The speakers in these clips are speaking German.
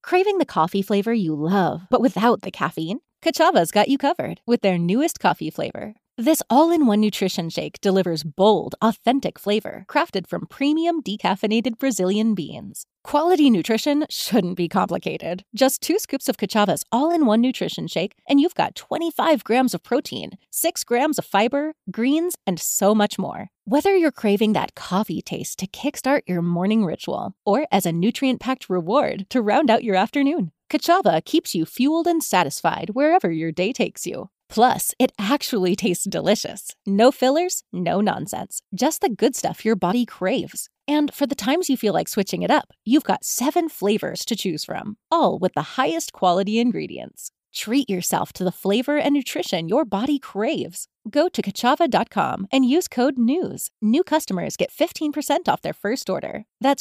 Craving the coffee flavor you love, but without the caffeine? Kachava's got you covered with their newest coffee flavor. This all-in-one nutrition shake delivers bold, authentic flavor crafted from premium decaffeinated Brazilian beans. Quality nutrition shouldn't be complicated. Just 2 scoops of Kachava's all-in-one nutrition shake, and you've got 25 grams of protein, 6 grams of fiber, greens, and so much more. Whether you're craving that coffee taste to kickstart your morning ritual or as a nutrient-packed reward to round out your afternoon, Kachava keeps you fueled and satisfied wherever your day takes you. Plus, it actually tastes delicious. No fillers, no nonsense. Just the good stuff your body craves. And for the times you feel like switching it up, you've got 7 flavors to choose from, all with the highest quality ingredients. Treat yourself to the flavor and nutrition your body craves. Go to Kachava.com and use code NEWS. New customers get 15% off their first order. That's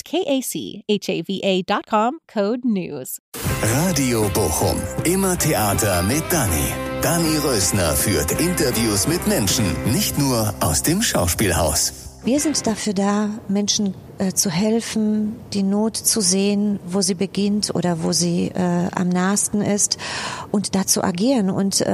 KACHAVA.com, code NEWS. Radio Bochum. Immer Theater mit Dani. Dani Rösner führt Interviews mit Menschen, nicht nur aus dem Schauspielhaus. Wir sind dafür da, Menschen zu helfen, die Not zu sehen, wo sie beginnt oder wo sie am nahesten ist und da zu agieren. Und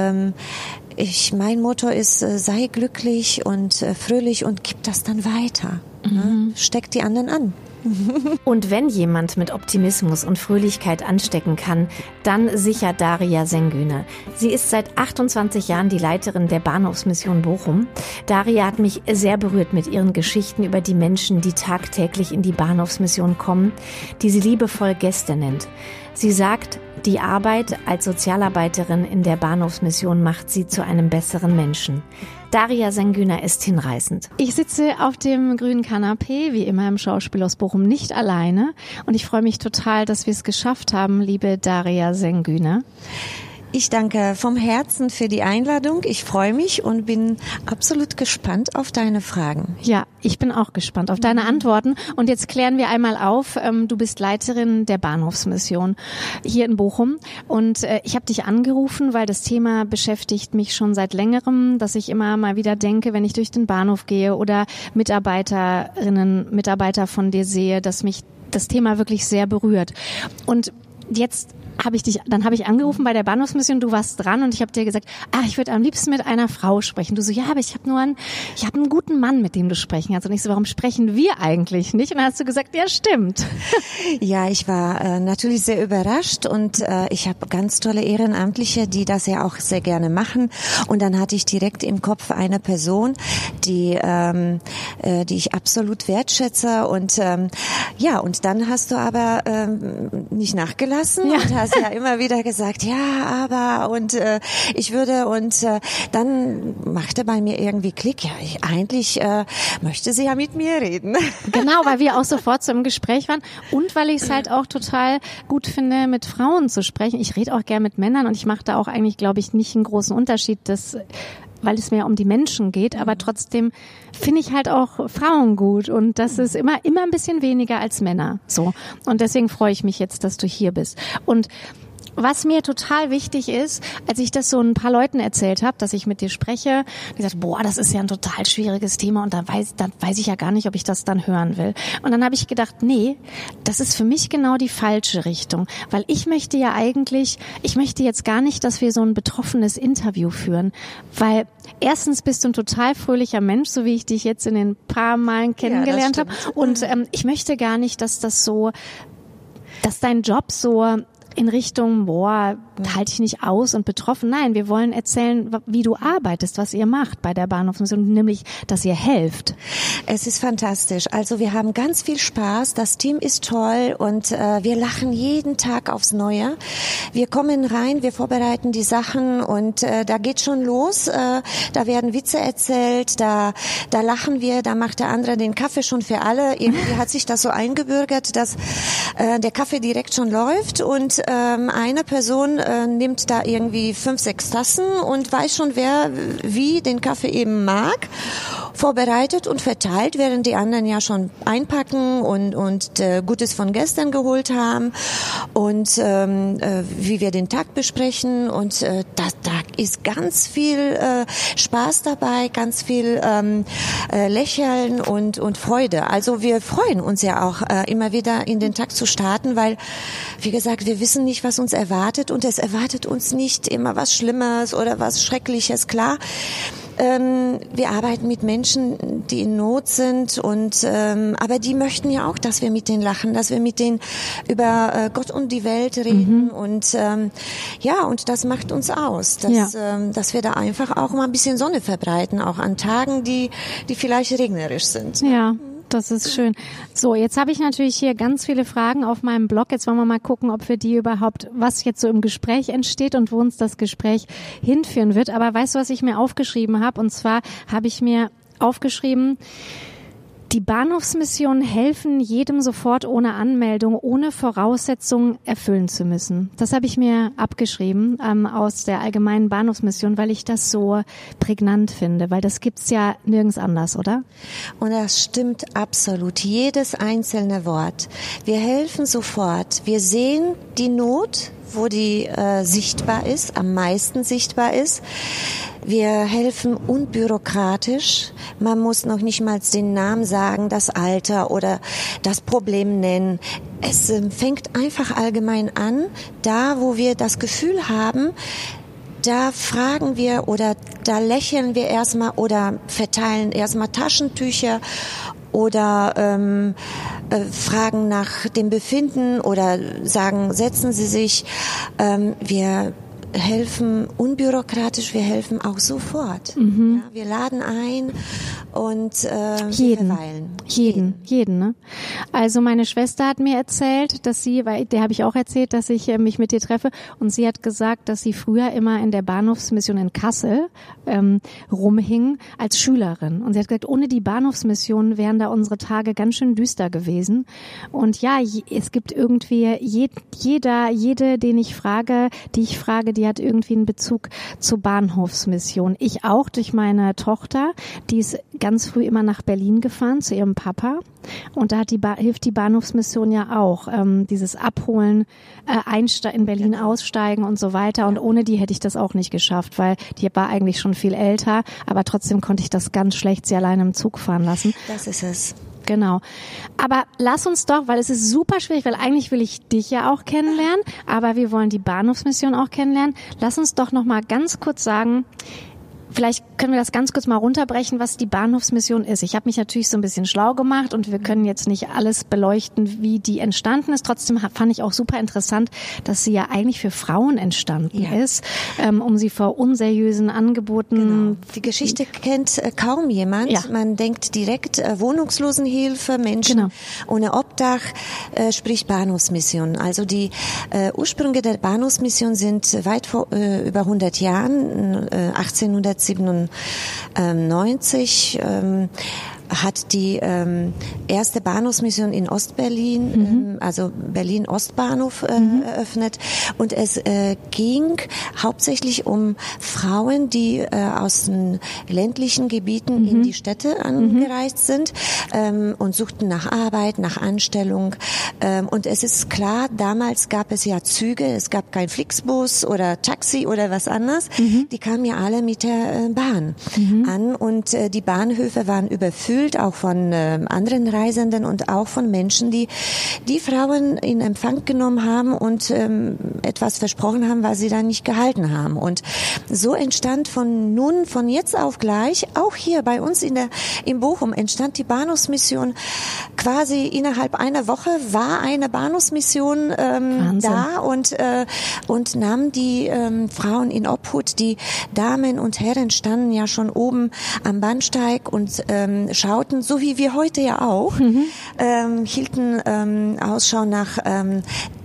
mein Motto ist, sei glücklich und fröhlich und gib das dann weiter. Ne? Steck die anderen an. Und wenn jemand mit Optimismus und Fröhlichkeit anstecken kann, dann sicher Daria Sengüne. Sie ist seit 28 Jahren die Leiterin der Bahnhofsmission Bochum. Daria hat mich sehr berührt mit ihren Geschichten über die Menschen, die tagtäglich in die Bahnhofsmission kommen, die sie liebevoll Gäste nennt. Sie sagt, die Arbeit als Sozialarbeiterin in der Bahnhofsmission macht sie zu einem besseren Menschen. Daria Sengüne ist hinreißend. Ich sitze auf dem grünen Kanapee, wie immer im Schauspielhaus Bochum, nicht alleine. Und ich freue mich total, dass wir es geschafft haben, liebe Daria Sengüne. Ich danke vom Herzen für die Einladung. Ich freue mich und bin absolut gespannt auf deine Fragen. Ja, ich bin auch gespannt auf deine Antworten. Und jetzt klären wir einmal auf. Du bist Leiterin der Bahnhofsmission hier in Bochum. Und ich habe dich angerufen, weil das Thema beschäftigt mich schon seit längerem, dass ich immer mal wieder denke, wenn ich durch den Bahnhof gehe oder Mitarbeiter von dir sehe, dass mich das Thema wirklich sehr berührt. Und jetzt habe ich angerufen bei der Bahnhofsmission, du warst dran und ich habe dir gesagt, ich würde am liebsten mit einer Frau sprechen. Du so, ja, aber ich habe einen guten Mann, mit dem du sprechen kannst. Und ich so, warum sprechen wir eigentlich nicht? Und dann hast du gesagt, ja, stimmt. Ja, ich war natürlich sehr überrascht und ich habe ganz tolle Ehrenamtliche, die das ja auch sehr gerne machen. Und dann hatte ich direkt im Kopf eine Person, die ich absolut wertschätze. Und und dann hast du aber nicht nachgelassen und hast ja immer wieder gesagt, ja, aber und ich würde und dann machte bei mir irgendwie Klick, ja, eigentlich möchte sie ja mit mir reden. Genau, weil wir auch sofort so im Gespräch waren und weil ich es halt auch total gut finde, mit Frauen zu sprechen. Ich rede auch gern mit Männern und ich mache da auch eigentlich, glaube ich, nicht einen großen Unterschied, weil es mehr um die Menschen geht, aber trotzdem finde ich halt auch Frauen gut und das ist immer ein bisschen weniger als Männer, so. Und deswegen freue ich mich jetzt, dass du hier bist. Und was mir total wichtig ist, als ich das so ein paar Leuten erzählt habe, dass ich mit dir spreche, die gesagt, das ist ja ein total schwieriges Thema und dann weiß ich ja gar nicht, ob ich das dann hören will. Und dann habe ich gedacht, nee, das ist für mich genau die falsche Richtung, weil ich möchte jetzt gar nicht, dass wir so ein betroffenes Interview führen, weil erstens bist du ein total fröhlicher Mensch, so wie ich dich jetzt in den paar Malen kennengelernt habe und ich möchte gar nicht, dass dein Job so in Richtung, halte ich nicht aus und betroffen. Nein, wir wollen erzählen, wie du arbeitest, was ihr macht bei der Bahnhofsmission, nämlich, dass ihr helft. Es ist fantastisch. Also wir haben ganz viel Spaß. Das Team ist toll und wir lachen jeden Tag aufs Neue. Wir kommen rein, wir vorbereiten die Sachen und da geht schon los. Da werden Witze erzählt, da lachen wir, da macht der andere den Kaffee schon für alle. Irgendwie hat sich das so eingebürgert, dass der Kaffee direkt schon läuft und eine Person nimmt da irgendwie 5, 6 Tassen und weiß schon, wer wie den Kaffee eben mag. vorbereitet und verteilt, während die anderen ja schon einpacken und Gutes von gestern geholt haben und wie wir den Tag besprechen und da ist ganz viel Spaß dabei, ganz viel Lächeln und Freude. Also wir freuen uns ja auch immer wieder in den Tag zu starten, weil, wie gesagt, wir wissen nicht, was uns erwartet und es erwartet uns nicht immer was Schlimmes oder was Schreckliches. Klar, wir arbeiten mit Menschen, die in Not sind und aber die möchten ja auch, dass wir mit denen lachen, dass wir mit denen über Gott und die Welt reden und und das macht uns aus, dass wir da einfach auch mal ein bisschen Sonne verbreiten, auch an Tagen, die vielleicht regnerisch sind. Ja. Das ist schön. So, jetzt habe ich natürlich hier ganz viele Fragen auf meinem Blog. Jetzt wollen wir mal gucken, ob wir die überhaupt, was jetzt so im Gespräch entsteht und wo uns das Gespräch hinführen wird. Aber weißt du, was ich mir aufgeschrieben habe? Und zwar habe ich mir aufgeschrieben, die Bahnhofsmissionen helfen jedem sofort ohne Anmeldung, ohne Voraussetzungen erfüllen zu müssen. Das habe ich mir abgeschrieben aus der allgemeinen Bahnhofsmission, weil ich das so prägnant finde, weil das gibt's ja nirgends anders, oder? Und das stimmt absolut, jedes einzelne Wort. Wir helfen sofort. Wir sehen die Not, wo die sichtbar ist, am meisten sichtbar ist. Wir helfen unbürokratisch. Man muss noch nicht mal den Namen sagen, das Alter oder das Problem nennen. Es fängt einfach allgemein an, da wo wir das Gefühl haben, da fragen wir oder da lächeln wir erstmal oder verteilen erstmal Taschentücher oder fragen nach dem Befinden oder sagen, setzen Sie sich. Wir helfen unbürokratisch, wir helfen auch sofort. Ja, wir laden ein und jeden, ne? Also meine Schwester hat mir erzählt, dass sie, weil der habe ich auch erzählt, dass ich mich mit ihr treffe und sie hat gesagt, dass sie früher immer in der Bahnhofsmission in Kassel rumhing als Schülerin und sie hat gesagt, ohne die Bahnhofsmission wären da unsere Tage ganz schön düster gewesen und ja, es gibt irgendwie jede, die ich frage, die hat irgendwie einen Bezug zur Bahnhofsmission. Ich auch durch meine Tochter, die ist ganz früh immer nach Berlin gefahren zu ihrem Papa und da hilft die Bahnhofsmission ja auch, dieses Abholen, in Berlin aussteigen und so weiter und ohne die hätte ich das auch nicht geschafft, weil die war eigentlich schon viel älter, aber trotzdem konnte ich das ganz schlecht sie alleine im Zug fahren lassen. Das ist es. Genau. Aber lass uns doch, weil es ist super schwierig, weil eigentlich will ich dich ja auch kennenlernen, aber wir wollen die Bahnhofsmission auch kennenlernen. Lass uns doch noch mal ganz kurz sagen, vielleicht können wir das ganz kurz mal runterbrechen, was die Bahnhofsmission ist. Ich habe mich natürlich so ein bisschen schlau gemacht und wir können jetzt nicht alles beleuchten, wie die entstanden ist. Trotzdem fand ich auch super interessant, dass sie ja eigentlich für Frauen entstanden ist, um sie vor unseriösen Angeboten... Genau. Die Geschichte kennt kaum jemand. Ja. Man denkt direkt Wohnungslosenhilfe, Menschen ohne Obdach, sprich Bahnhofsmission. Also die Ursprünge der Bahnhofsmission sind weit vor über 100 Jahren, 1897 hat die erste Bahnhofsmission in Ostberlin, also Berlin-Ostbahnhof, eröffnet. Und es ging hauptsächlich um Frauen, die aus den ländlichen Gebieten in die Städte angereist sind und suchten nach Arbeit, nach Anstellung. Und es ist klar, damals gab es ja Züge, es gab kein Flixbus oder Taxi oder was anderes. Die kamen ja alle mit der Bahn an und die Bahnhöfe waren überfüllt, auch von anderen Reisenden und auch von Menschen, die Frauen in Empfang genommen haben und etwas versprochen haben, was sie dann nicht gehalten haben. Und so entstand von jetzt auf gleich, auch hier bei uns in Bochum, entstand die Bahnhofsmission quasi innerhalb einer Woche, war eine Bahnhofsmission da und nahm die Frauen in Obhut. Die Damen und Herren standen ja schon oben am Bahnsteig und schauten, so wie wir heute ja auch, hielten Ausschau nach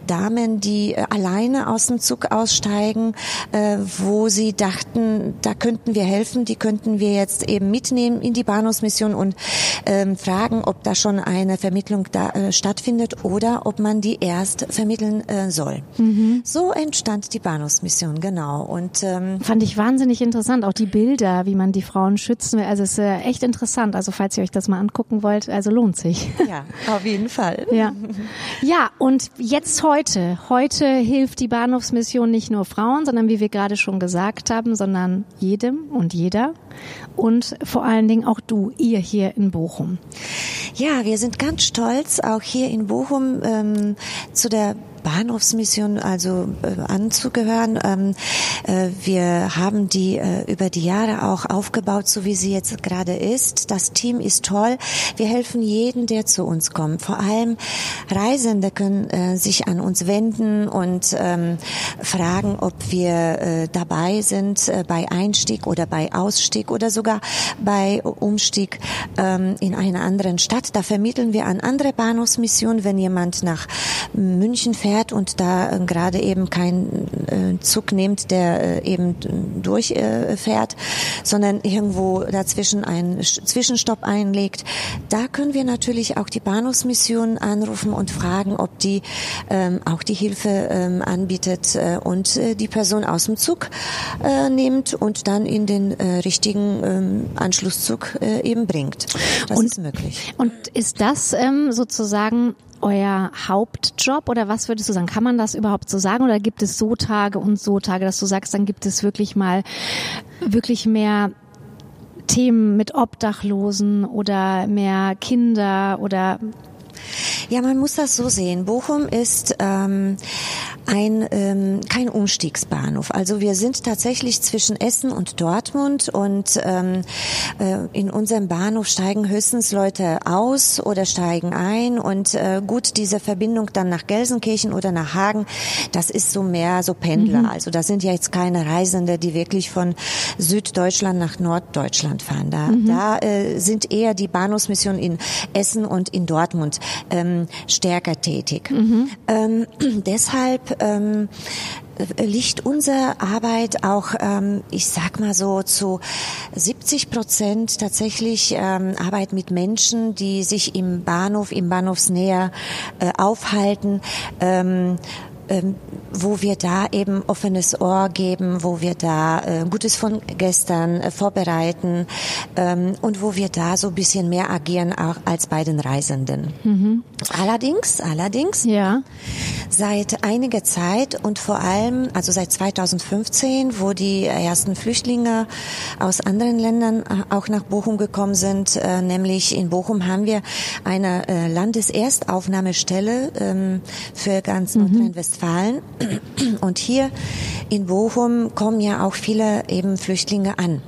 Damen, die alleine aus dem Zug aussteigen, wo sie dachten, da könnten wir helfen, die könnten wir jetzt eben mitnehmen in die Bahnhofsmission und fragen, ob da schon eine Vermittlung stattfindet oder ob man die erst vermitteln soll. So entstand die Bahnhofsmission, genau. Und fand ich wahnsinnig interessant, auch die Bilder, wie man die Frauen schützen will. Also es ist echt interessant. Also falls ihr euch das mal angucken wollt, also lohnt sich. Ja, auf jeden Fall. Ja, und jetzt heute hilft die Bahnhofsmission nicht nur Frauen, sondern wie wir gerade schon gesagt haben, sondern jedem und jeder und vor allen Dingen auch ihr hier in Bochum. Ja, wir sind ganz stolz, auch hier in Bochum zu der Bahnhofsmission also anzugehören. Wir haben die über die Jahre auch aufgebaut, so wie sie jetzt gerade ist. Das Team ist toll. Wir helfen jedem, der zu uns kommt. Vor allem Reisende können sich an uns wenden und fragen, ob wir dabei sind bei Einstieg oder bei Ausstieg oder sogar bei Umstieg in einer anderen Stadt. Da vermitteln wir an andere Bahnhofsmissionen, wenn jemand nach München fährt und da gerade eben kein Zug nimmt, der eben durchfährt, sondern irgendwo dazwischen einen Zwischenstopp einlegt. Da können wir natürlich auch die Bahnhofsmission anrufen und fragen, ob die auch die Hilfe anbietet und die Person aus dem Zug nimmt und dann in den richtigen Anschlusszug eben bringt. Das ist möglich. Und ist das sozusagen euer Hauptjob oder was würdest du sagen? Kann man das überhaupt so sagen oder gibt es so Tage und so Tage, dass du sagst, dann gibt es wirklich mehr Themen mit Obdachlosen oder mehr Kinder oder? Ja, man muss das so sehen. Bochum ist kein Umstiegsbahnhof. Also wir sind tatsächlich zwischen Essen und Dortmund und in unserem Bahnhof steigen höchstens Leute aus oder steigen ein und gut, diese Verbindung dann nach Gelsenkirchen oder nach Hagen, das ist so mehr so Pendler. Also das sind ja jetzt keine Reisende, die wirklich von Süddeutschland nach Norddeutschland fahren. Da sind eher die Bahnhofsmissionen in Essen und in Dortmund stärker tätig. Deshalb liegt unsere Arbeit auch, ich sag mal so zu 70% tatsächlich Arbeit mit Menschen, die sich im Bahnhof, im Bahnhofsnähe aufhalten, wo wir da eben offenes Ohr geben, wo wir da Gutes von gestern vorbereiten und wo wir da so ein bisschen mehr agieren auch als bei den Reisenden. Allerdings, ja, seit einiger Zeit und vor allem, also seit 2015, wo die ersten Flüchtlinge aus anderen Ländern auch nach Bochum gekommen sind, nämlich in Bochum haben wir eine Landeserstaufnahmestelle für ganz Nordrhein-Westfalen. Und hier in Bochum kommen ja auch viele eben Flüchtlinge an.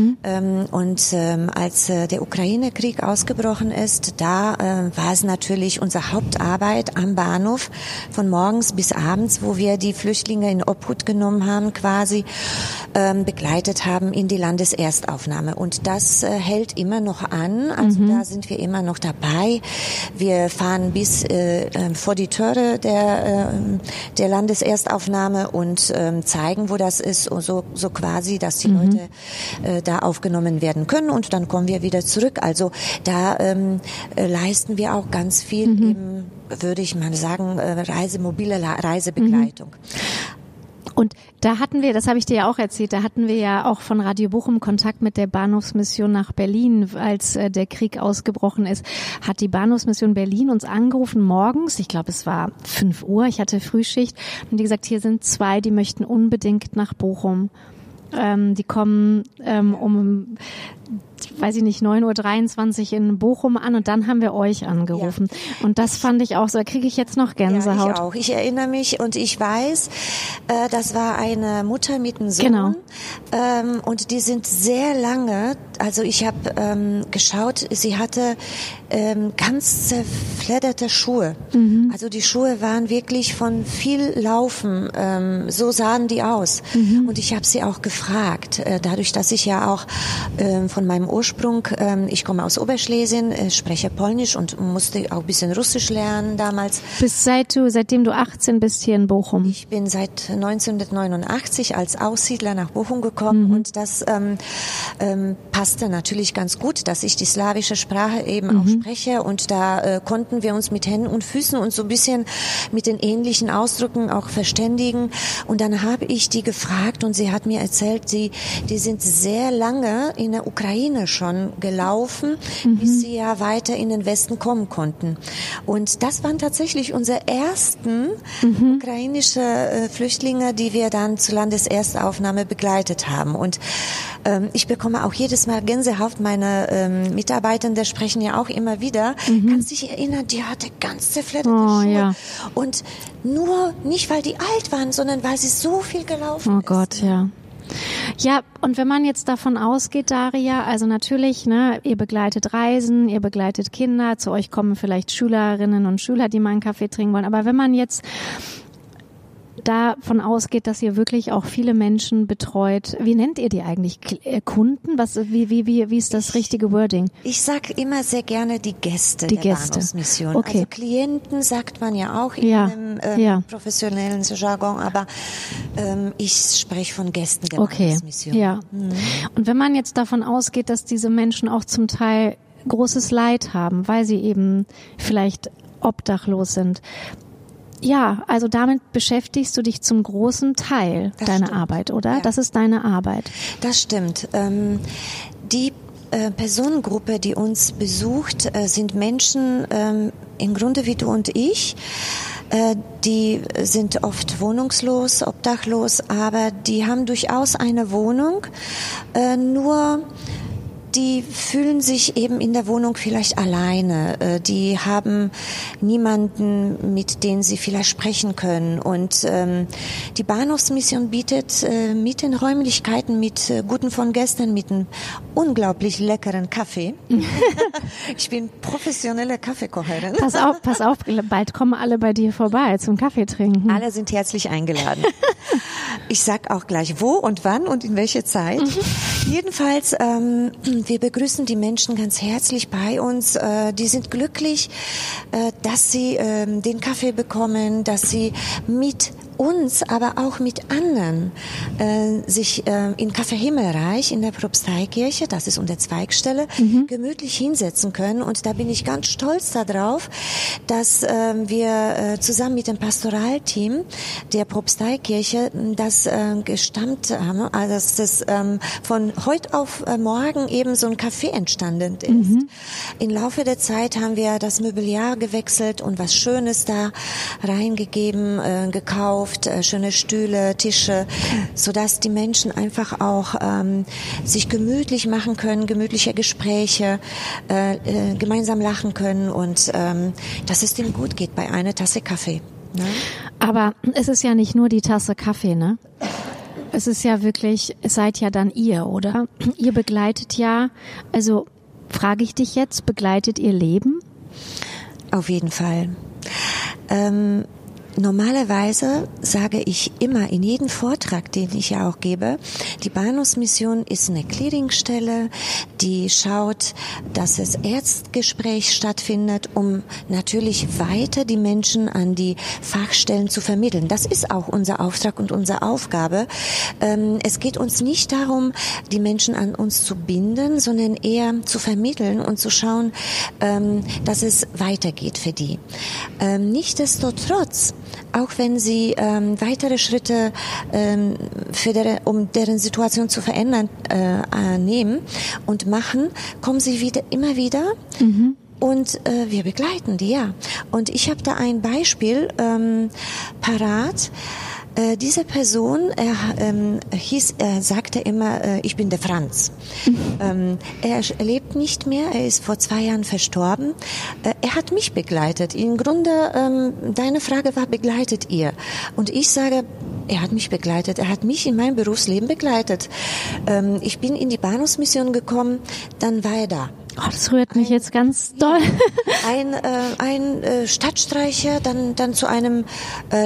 Und als der Ukraine-Krieg ausgebrochen ist, da war es natürlich unsere Hauptarbeit am Bahnhof von morgens bis abends, wo wir die Flüchtlinge in Obhut genommen haben, quasi begleitet haben in die Landeserstaufnahme. Und das hält immer noch an. Also da sind wir immer noch dabei. Wir fahren bis vor die Türe der Landeserstaufnahme und zeigen, wo das ist, und so quasi, dass die Leute da aufgenommen werden können und dann kommen wir wieder zurück. Also da leisten wir auch ganz viel eben, würde ich mal sagen, mobile Reisebegleitung. Und da hatten wir, das habe ich dir ja auch erzählt, da hatten wir ja auch von Radio Bochum Kontakt mit der Bahnhofsmission nach Berlin, als der Krieg ausgebrochen ist, hat die Bahnhofsmission Berlin uns angerufen morgens, ich glaube es war 5 Uhr, ich hatte Frühschicht, und die gesagt, hier sind 2, die möchten unbedingt nach Bochum. Die kommen um, weiß ich nicht, 9:23 Uhr in Bochum an und dann haben wir euch angerufen. Ja. Und das fand ich auch so, da kriege ich jetzt noch Gänsehaut. Ja, ich auch. Ich erinnere mich und ich weiß, das war eine Mutter mit einem Sohn. Genau. Und die sind sehr lange, also ich habe geschaut, sie hatte ganz zerfledderte Schuhe. Also die Schuhe waren wirklich von viel Laufen, so sahen die aus. Und ich habe sie auch gefragt, dadurch, dass ich ja auch von meinem Ursprung, ich komme aus Oberschlesien, spreche Polnisch und musste auch ein bisschen Russisch lernen damals. Seitdem du 18 bist hier in Bochum? Ich bin seit 1989 als Aussiedler nach Bochum gekommen und das passte natürlich ganz gut, dass ich die slawische Sprache eben auch spreche und da konnten wir uns mit Händen und Füßen und so ein bisschen mit den ähnlichen Ausdrücken auch verständigen und dann habe ich die gefragt und sie hat mir erzählt, die sind sehr lange in der Ukraine schon gelaufen, bis sie ja weiter in den Westen kommen konnten. Und das waren tatsächlich unsere ersten ukrainische Flüchtlinge, die wir dann zur Landeserstaufnahme begleitet haben. Und ich bekomme auch jedes Mal Gänsehaut. Meine Mitarbeitende sprechen ja auch immer wieder. Kannst dich erinnern, die hatte ganz zerfledderte Schuhe. Ja. Und nur nicht, weil die alt waren, sondern weil sie so viel gelaufen ist. Oh Gott, ja. Ja, und wenn man jetzt davon ausgeht, Daria, also natürlich, ne, ihr begleitet Reisen, ihr begleitet Kinder, zu euch kommen vielleicht Schülerinnen und Schüler, die mal einen Kaffee trinken wollen. Aber wenn man jetzt davon ausgeht, dass ihr wirklich auch viele Menschen betreut, wie nennt ihr die eigentlich? Kunden? Wie ist das richtige Wording? Ich sag immer sehr gerne die Gäste der Bahnhofsmission. Okay. Also Klienten sagt man ja auch in einem professionellen Jargon, aber ich spreche von Gästen der Bahnhofsmission. Ja. Und wenn man jetzt davon ausgeht, dass diese Menschen auch zum Teil großes Leid haben, weil sie eben vielleicht obdachlos sind. Ja, also damit beschäftigst du dich zum großen Teil deiner Arbeit, oder? Ja. Das ist deine Arbeit. Das stimmt. Die Personengruppe, die uns besucht, sind Menschen im Grunde wie du und ich. Die sind oft wohnungslos, obdachlos, aber die haben durchaus eine Wohnung, nur die fühlen sich eben in der Wohnung vielleicht alleine. Die haben niemanden, mit dem sie vielleicht sprechen können. Und die Bahnhofsmission bietet mit den Räumlichkeiten, mit Guten von gestern, mit einem unglaublich leckeren Kaffee. Ich bin professionelle Kaffeekocherin. Pass auf, bald kommen alle bei dir vorbei zum Kaffee trinken. Alle sind herzlich eingeladen. Ich sag auch gleich wo und wann und in welche Zeit. Jedenfalls, wir begrüßen die Menschen ganz herzlich bei uns. Die sind glücklich, dass sie den Kaffee bekommen, dass sie mit uns, aber auch mit anderen sich in Café Himmelreich in der Propsteikirche, das ist unsere Zweigstelle, gemütlich hinsetzen können. Und da bin ich ganz stolz darauf, dass wir zusammen mit dem Pastoralteam der Propsteikirche das gestammt haben, also dass das von heute auf morgen eben so ein Café entstanden ist. Im Laufe der Zeit haben wir das Mobiliar gewechselt und was Schönes da reingegeben, gekauft, schöne Stühle, Tische, sodass die Menschen einfach auch sich gemütlich machen können, gemütliche Gespräche, gemeinsam lachen können und dass es denen gut geht bei einer Tasse Kaffee. Ne? Aber es ist ja nicht nur die Tasse Kaffee, ne? Es ist ja wirklich, es seid ja dann ihr, oder? Ihr begleitet ja, also frage ich dich jetzt, begleitet ihr Leben? Auf jeden Fall. Normalerweise sage ich immer in jedem Vortrag, den ich ja auch gebe, die Bahnhofsmission ist eine Clearingstelle, die schaut, dass es Erstgespräch stattfindet, um natürlich weiter die Menschen an die Fachstellen zu vermitteln. Das ist auch unser Auftrag und unsere Aufgabe. Es geht uns nicht darum, die Menschen an uns zu binden, sondern eher zu vermitteln und zu schauen, dass es weitergeht für die. Nichtsdestotrotz, auch wenn sie weitere Schritte um deren Situation zu verändern nehmen und machen, kommen sie immer wieder und wir begleiten die, ja. Und ich habe da ein Beispiel parat. Diese Person, er sagte immer, ich bin der Franz. Er lebt nicht mehr, er ist vor 2 Jahren verstorben. Er hat mich begleitet. Im Grunde, deine Frage war, begleitet ihr? Und ich sage, er hat mich begleitet. Er hat mich in meinem Berufsleben begleitet. Ich bin in die Bahnhofsmission gekommen, dann war er da. Oh, das rührt mich jetzt ganz doll. Ein Stadtstreicher, dann zu einem,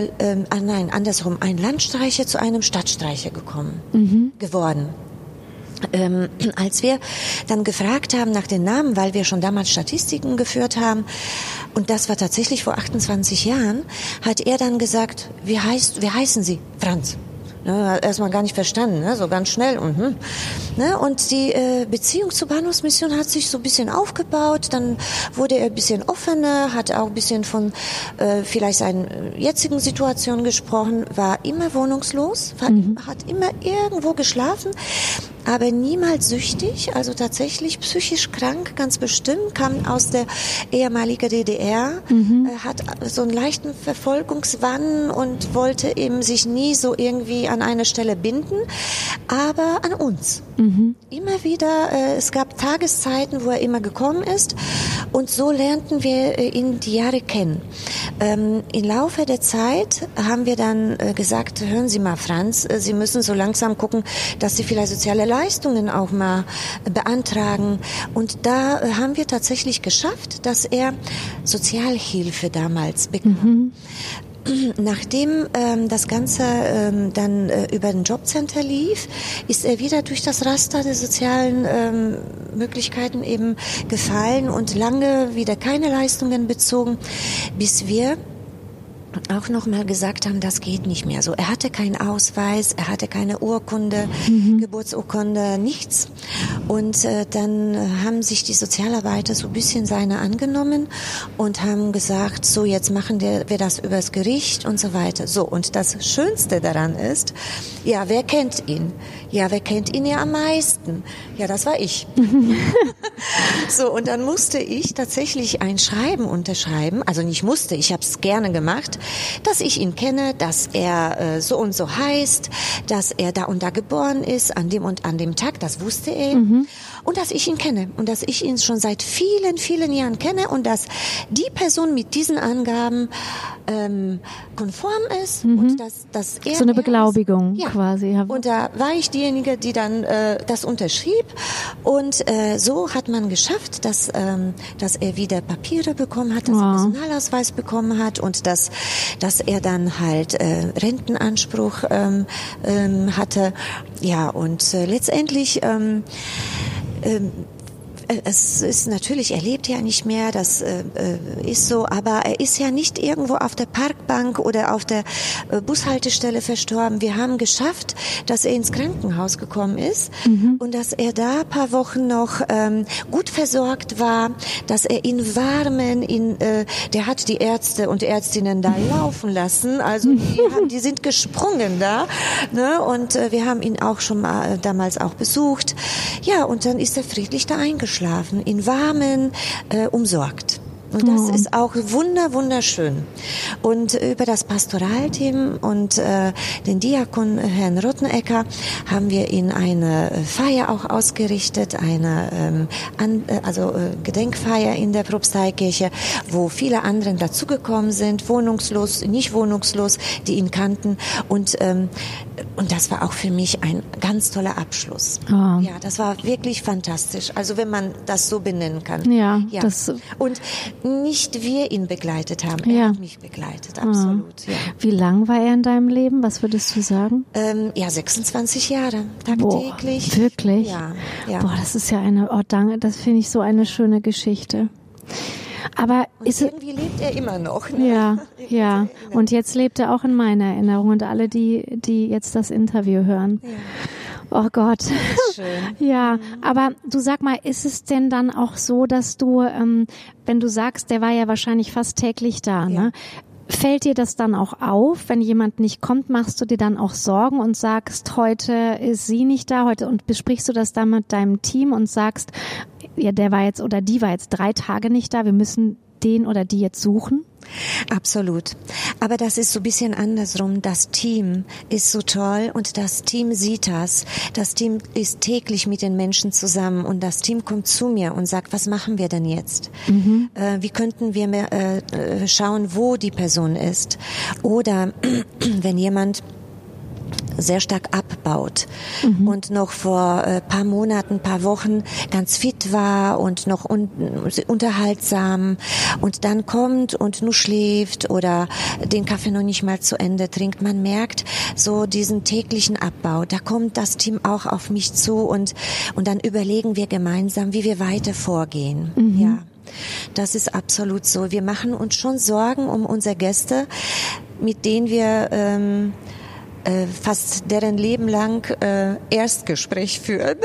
andersrum, ein Landstreicher zu einem Stadtstreicher geworden. Als wir dann gefragt haben nach den Namen, weil wir schon damals Statistiken geführt haben, und das war tatsächlich vor 28 Jahren, hat er dann gesagt, wie heißen Sie? Franz. Ne, erstmal gar nicht verstanden, ne, so ganz schnell. Ne, und die Beziehung zur Bahnhofsmission hat sich so ein bisschen aufgebaut. Dann wurde er ein bisschen offener, hat auch ein bisschen von vielleicht seinen jetzigen Situationen gesprochen, war immer wohnungslos, hat immer irgendwo geschlafen, aber niemals süchtig, also tatsächlich psychisch krank, ganz bestimmt, kam aus der ehemaligen DDR, hat so einen leichten Verfolgungswahn und wollte eben sich nie so irgendwie an eine Stelle binden, aber an uns. Immer wieder, es gab Tageszeiten, wo er immer gekommen ist, und so lernten wir ihn die Jahre kennen. Im Laufe der Zeit haben wir dann gesagt, hören Sie mal, Franz, Sie müssen so langsam gucken, dass Sie vielleicht soziale Leistungen auch mal beantragen. Und da haben wir tatsächlich geschafft, dass er Sozialhilfe damals bekam. Nachdem das Ganze dann über den Jobcenter lief, ist er wieder durch das Raster der sozialen Möglichkeiten eben gefallen und lange wieder keine Leistungen bezogen, bis wir auch nochmal gesagt haben, das geht nicht mehr so. Er hatte keinen Ausweis, er hatte keine Urkunde, Geburtsurkunde, nichts. Und dann haben sich die Sozialarbeiter so ein bisschen seiner angenommen und haben gesagt, so jetzt machen wir das übers Gericht und so weiter. So, und das Schönste daran ist, ja, wer kennt ihn? Ja, wer kennt ihn ja am meisten? Ja, das war ich. So, und dann musste ich tatsächlich ein Schreiben unterschreiben, also nicht musste, ich habe es gerne gemacht, dass ich ihn kenne, dass er so und so heißt, dass er da und da geboren ist, an dem und an dem Tag, das wusste er. Und dass ich ihn kenne und dass ich ihn schon seit vielen, vielen Jahren kenne und dass die Person mit diesen Angaben konform ist und dass er... So eine Beglaubigung ist. Ja. quasi. Und da war ich diejenige, die dann das unterschrieb, und so hat man geschafft, dass er wieder Papiere bekommen hat, dass er Personalausweis bekommen hat und dass er dann halt Rentenanspruch hatte. Ja, und letztendlich es ist natürlich, er lebt ja nicht mehr, das ist so, aber er ist ja nicht irgendwo auf der Parkbank oder auf der Bushaltestelle verstorben. Wir haben geschafft, dass er ins Krankenhaus gekommen ist und dass er da ein paar Wochen noch gut versorgt war, dass er in Warmen, der hat die Ärzte und Ärztinnen da laufen lassen, also die sind gesprungen da, ne? Und wir haben ihn auch schon mal damals auch besucht. Ja, und dann ist er friedlich da eingeschlafen, in Warmen, umsorgt. Und das ist auch wunderschön. Und über das Pastoralteam und den Diakon Herrn Rottenecker haben wir ihn eine Feier auch ausgerichtet, eine Gedenkfeier in der Propsteikirche, wo viele anderen dazugekommen sind, wohnungslos, nicht wohnungslos, die ihn kannten. Und das war auch für mich ein ganz toller Abschluss. Oh. Ja, das war wirklich fantastisch. Also wenn man das so benennen kann. Ja. Und nicht wir ihn begleitet haben, er hat mich begleitet, absolut. Ja. Wie lang war er in deinem Leben? Was würdest du sagen? 26 Jahre, tagtäglich. Boah, wirklich? Ja. Boah, das ist ja das finde ich so eine schöne Geschichte. Aber und irgendwie lebt er immer noch. Ne? Ja. Und jetzt lebt er auch in meiner Erinnerung und alle, die jetzt das Interview hören. Ja. Oh Gott. Das ist schön. Ja, aber du sag mal, ist es denn dann auch so, dass du, wenn du sagst, der war ja wahrscheinlich fast täglich da, ne? Fällt dir das dann auch auf, wenn jemand nicht kommt, machst du dir dann auch Sorgen und sagst, heute ist sie nicht da, und besprichst du das dann mit deinem Team und sagst, ja, der war jetzt oder die war jetzt 3 Tage nicht da, wir müssen den oder die jetzt suchen? Absolut. Aber das ist so ein bisschen andersrum. Das Team ist so toll und das Team sieht das. Das Team ist täglich mit den Menschen zusammen und das Team kommt zu mir und sagt, was machen wir denn jetzt? Wie könnten wir schauen, wo die Person ist? Oder wenn jemand sehr stark abbaut und noch vor paar Monaten, paar Wochen ganz fit war und noch unterhaltsam und dann kommt und nur schläft oder den Kaffee noch nicht mal zu Ende trinkt. Man merkt so diesen täglichen Abbau. Da kommt das Team auch auf mich zu und dann überlegen wir gemeinsam, wie wir weiter vorgehen. Ja. Das ist absolut so. Wir machen uns schon Sorgen um unsere Gäste, mit denen wir fast deren Leben lang Erstgespräch führen.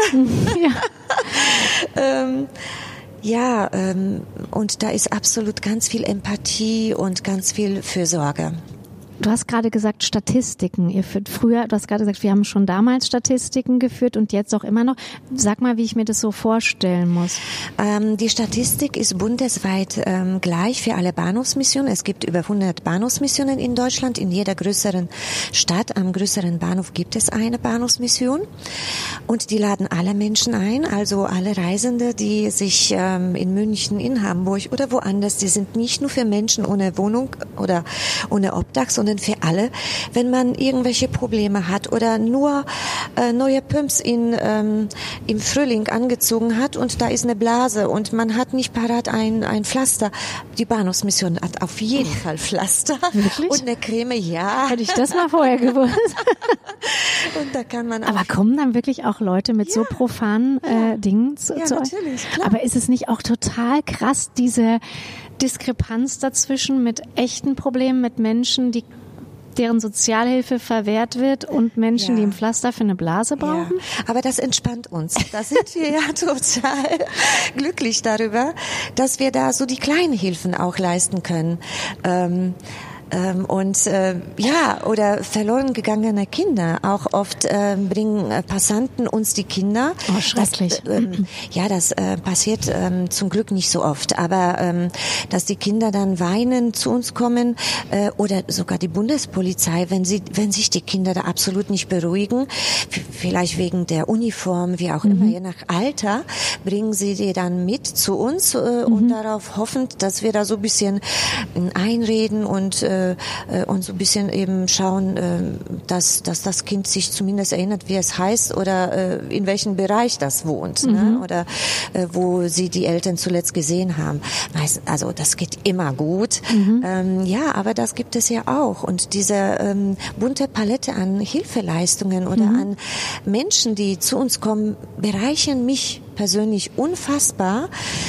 Ja. Und da ist absolut ganz viel Empathie und ganz viel Fürsorge. Du hast gerade gesagt Statistiken. Ihr führt früher, du hast gerade gesagt, wir haben schon damals Statistiken geführt und jetzt auch immer noch. Sag mal, wie ich mir das so vorstellen muss. Die Statistik ist bundesweit gleich für alle Bahnhofsmissionen. Es gibt über 100 Bahnhofsmissionen in Deutschland. In jeder größeren Stadt, am größeren Bahnhof gibt es eine Bahnhofsmission. Und die laden alle Menschen ein, also alle Reisende, die sich in München, in Hamburg oder woanders, die sind nicht nur für Menschen ohne Wohnung oder ohne Obdach, sondern für alle. Wenn man irgendwelche Probleme hat oder nur neue Pumps im Frühling angezogen hat und da ist eine Blase und man hat nicht parat ein Pflaster. Die Bahnhofsmission hat auf jeden Fall Pflaster. Wirklich? Und eine Creme, ja. Hätte ich das mal vorher gewusst. Und da kann man Aber kommen dann wirklich auch Leute mit so profanen Dingen zu euch? Natürlich, klar. Aber ist es nicht auch total krass, diese Diskrepanz dazwischen mit echten Problemen, mit Menschen, deren Sozialhilfe verwehrt wird und Menschen, die ein Pflaster für eine Blase brauchen? Ja, aber das entspannt uns. Da sind wir ja total glücklich darüber, dass wir da so die kleinen Hilfen auch leisten können. Oder verloren gegangene Kinder. Auch oft bringen Passanten uns die Kinder. Oh, schrecklich. Das passiert zum Glück nicht so oft. Aber dass die Kinder dann weinen zu uns kommen oder sogar die Bundespolizei, wenn sich die Kinder da absolut nicht beruhigen, vielleicht wegen der Uniform, wie auch immer, je nach Alter, bringen sie die dann mit zu uns und darauf hoffend, dass wir da so ein bisschen einreden und so ein bisschen eben schauen, dass das Kind sich zumindest erinnert, wie es heißt oder in welchem Bereich das wohnt, ne? Oder wo sie die Eltern zuletzt gesehen haben. Also das geht immer gut. Aber das gibt es ja auch. Und diese bunte Palette an Hilfeleistungen oder an Menschen, die zu uns kommen, bereichern mich persönlich unfassbar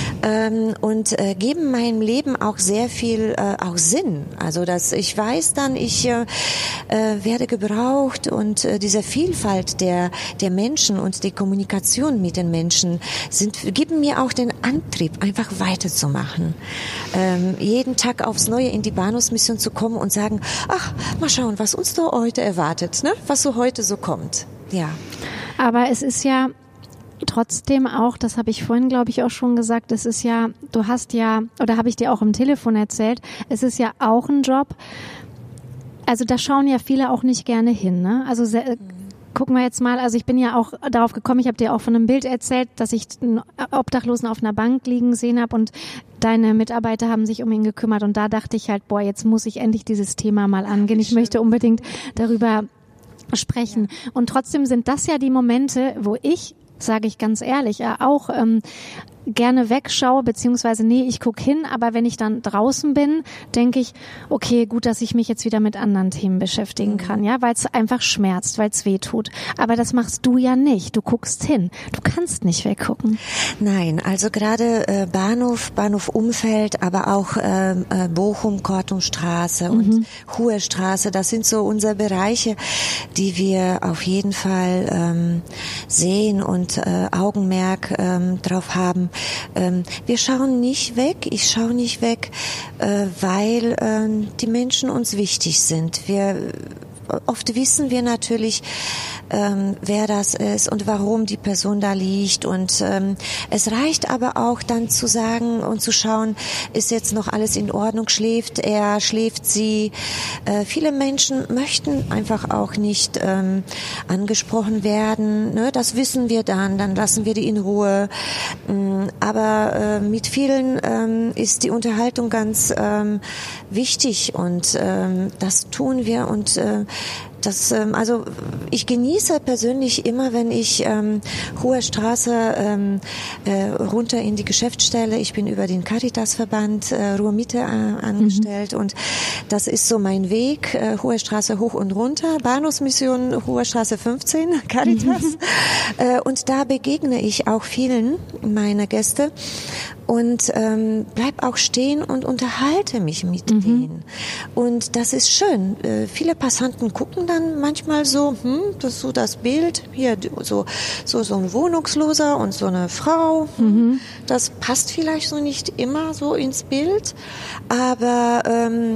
und geben meinem Leben auch sehr viel auch Sinn. Also dass ich weiß dann, ich werde gebraucht und diese Vielfalt der Menschen und die Kommunikation mit den Menschen geben mir auch den Antrieb, einfach weiterzumachen. Jeden Tag aufs Neue in die Bahnhofsmission zu kommen und sagen, ach, mal schauen, was uns da heute erwartet, ne? Was so heute so kommt. Ja. Aber es ist ja trotzdem auch, das habe ich vorhin, glaube ich, auch schon gesagt, es ist ja, du hast ja, oder habe ich dir auch am Telefon erzählt, es ist ja auch ein Job, also da schauen ja viele auch nicht gerne hin, ne? Also gucken wir jetzt mal, also ich bin ja auch darauf gekommen, ich habe dir auch von einem Bild erzählt, dass ich einen Obdachlosen auf einer Bank liegen gesehen habe und deine Mitarbeiter haben sich um ihn gekümmert und da dachte ich halt, jetzt muss ich endlich dieses Thema mal angehen, ich möchte unbedingt darüber sprechen. Und trotzdem sind das ja die Momente, wo ich, sage ich ganz ehrlich, auch gerne wegschaue, beziehungsweise ich gucke hin, aber wenn ich dann draußen bin, denke ich, okay, gut, dass ich mich jetzt wieder mit anderen Themen beschäftigen kann, ja, weil es einfach schmerzt, weil es weh tut. Aber das machst du ja nicht. Du guckst hin. Du kannst nicht weggucken. Nein, also gerade Bahnhof Umfeld, aber auch Bochum, Kortumstraße und Hohe Straße, das sind so unsere Bereiche, die wir auf jeden Fall sehen und Augenmerk drauf haben. Wir schauen nicht weg, ich schaue nicht weg, weil die Menschen uns wichtig sind. Oft wissen wir natürlich, wer das ist und warum die Person da liegt. Und es reicht aber auch dann zu sagen und zu schauen, ist jetzt noch alles in Ordnung, schläft er, schläft sie. Viele Menschen möchten einfach auch nicht angesprochen werden. Ne? Das wissen wir dann lassen wir die in Ruhe. Aber mit vielen ist die Unterhaltung ganz wichtig und das tun wir und also ich genieße persönlich immer, wenn ich Hohe Straße runter in die Geschäftsstelle, ich bin über den Caritasverband Ruhr-Mitte angestellt und das ist so mein Weg, Hohe Straße hoch und runter, Bahnhofsmission Hohe Straße 15, Caritas. Und da begegne ich auch vielen meiner Gäste und bleib auch stehen und unterhalte mich mit denen. Und das ist schön. Viele Passanten gucken dann manchmal so, das ist so das Bild, hier so ein Wohnungsloser und so eine Frau. Das passt vielleicht so nicht immer so ins Bild, aber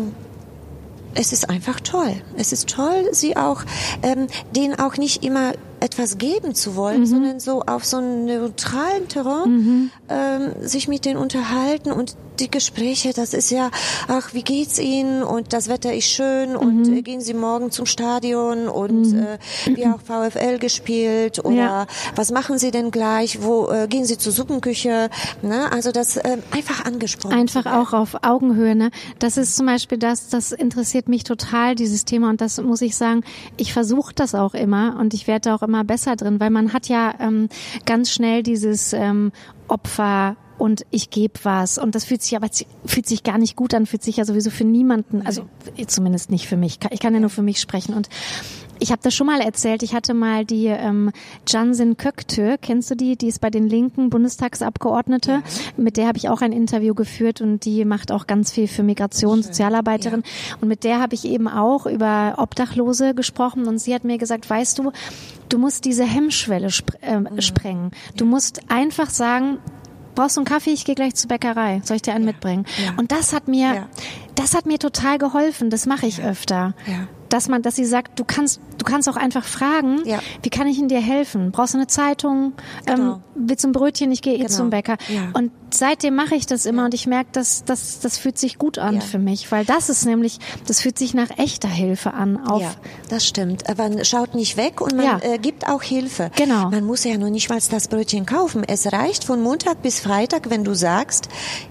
es ist einfach toll. Es ist toll, sie auch, denen auch nicht immer etwas geben zu wollen, sondern so auf so einem neutralen Terrain sich mit denen unterhalten und die Gespräche, das ist ja, ach, wie geht's Ihnen und das Wetter ist schön und gehen Sie morgen zum Stadion und wir auch VfL gespielt oder was machen Sie denn gleich, wo gehen Sie zur Suppenküche, ne? Also das einfach angesprochen. Einfach auch auf Augenhöhe, ne? Das ist zum Beispiel das interessiert mich total, dieses Thema und das muss ich sagen, ich versuche das auch immer und ich werde auch immer besser drin, weil man hat ja ganz schnell dieses Opfer und ich gebe was und das fühlt sich gar nicht gut an, fühlt sich ja sowieso für niemanden, also zumindest nicht für mich, ich kann ja nur für mich sprechen und ich habe das schon mal erzählt, ich hatte mal die Cansin Köktürk, kennst du die? Die ist bei den Linken Bundestagsabgeordnete, mit der habe ich auch ein Interview geführt und die macht auch ganz viel für Migration, Sozialarbeiterin und mit der habe ich eben auch über Obdachlose gesprochen und sie hat mir gesagt, weißt du, du musst diese Hemmschwelle sprengen, du musst einfach sagen, brauchst du einen Kaffee? Ich gehe gleich zur Bäckerei. Soll ich dir einen mitbringen? Ja. Und das hat mir total geholfen. Das mache ich öfter. Ja. Dass sie sagt, du kannst auch einfach fragen, wie kann ich dir helfen? Brauchst du eine Zeitung? Genau. Willst du ein Brötchen? Ich gehe zum Bäcker. Ja. Und seitdem mache ich das immer und ich merke, das fühlt sich gut an für mich, weil das fühlt sich nach echter Hilfe an. Ja, das stimmt. Man schaut nicht weg und man gibt auch Hilfe. Genau. Man muss ja noch nicht mal das Brötchen kaufen. Es reicht von Montag bis Freitag, wenn du sagst,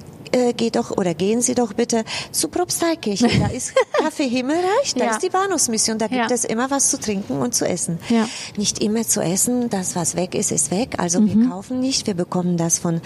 gehen Sie doch bitte zu Propsteikirche. Da ist Kaffee Himmelreich, da ist die Bahnhofsmission, da gibt es immer was zu trinken und zu essen. Ja. Nicht immer zu essen, das was weg ist, ist weg. Also wir kaufen nicht, wir bekommen das von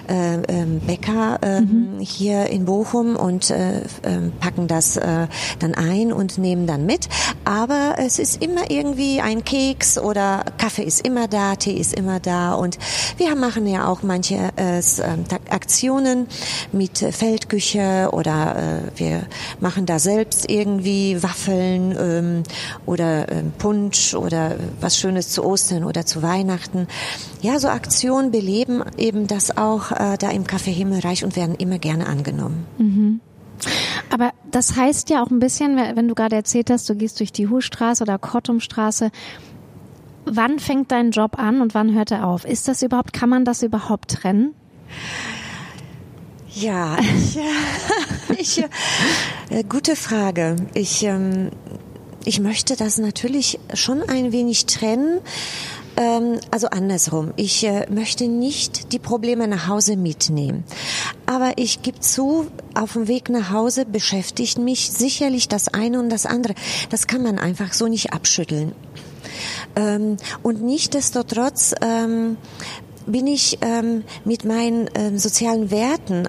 Bäcker hier in Bochum und packen das dann ein und nehmen dann mit. Aber es ist immer irgendwie ein Keks oder Kaffee ist immer da, Tee ist immer da und wir machen ja auch manche Aktionen mit Feldküche oder wir machen da selbst irgendwie Waffeln oder Punsch oder was Schönes zu Ostern oder zu Weihnachten. Ja, so Aktionen beleben eben das auch da im Café Himmelreich und werden immer gerne angenommen. Mhm. Aber das heißt ja auch ein bisschen, wenn du gerade erzählt hast, du gehst durch die Hurstraße oder Kortumstraße, wann fängt dein Job an und wann hört er auf? Kann man das überhaupt trennen? Ja, gute Frage. Ich möchte das natürlich schon ein wenig trennen. Also andersrum. Ich möchte nicht die Probleme nach Hause mitnehmen. Aber ich gebe zu, auf dem Weg nach Hause beschäftigt mich sicherlich das eine und das andere. Das kann man einfach so nicht abschütteln. Und nichtsdestotrotz bin ich mit meinen sozialen Werten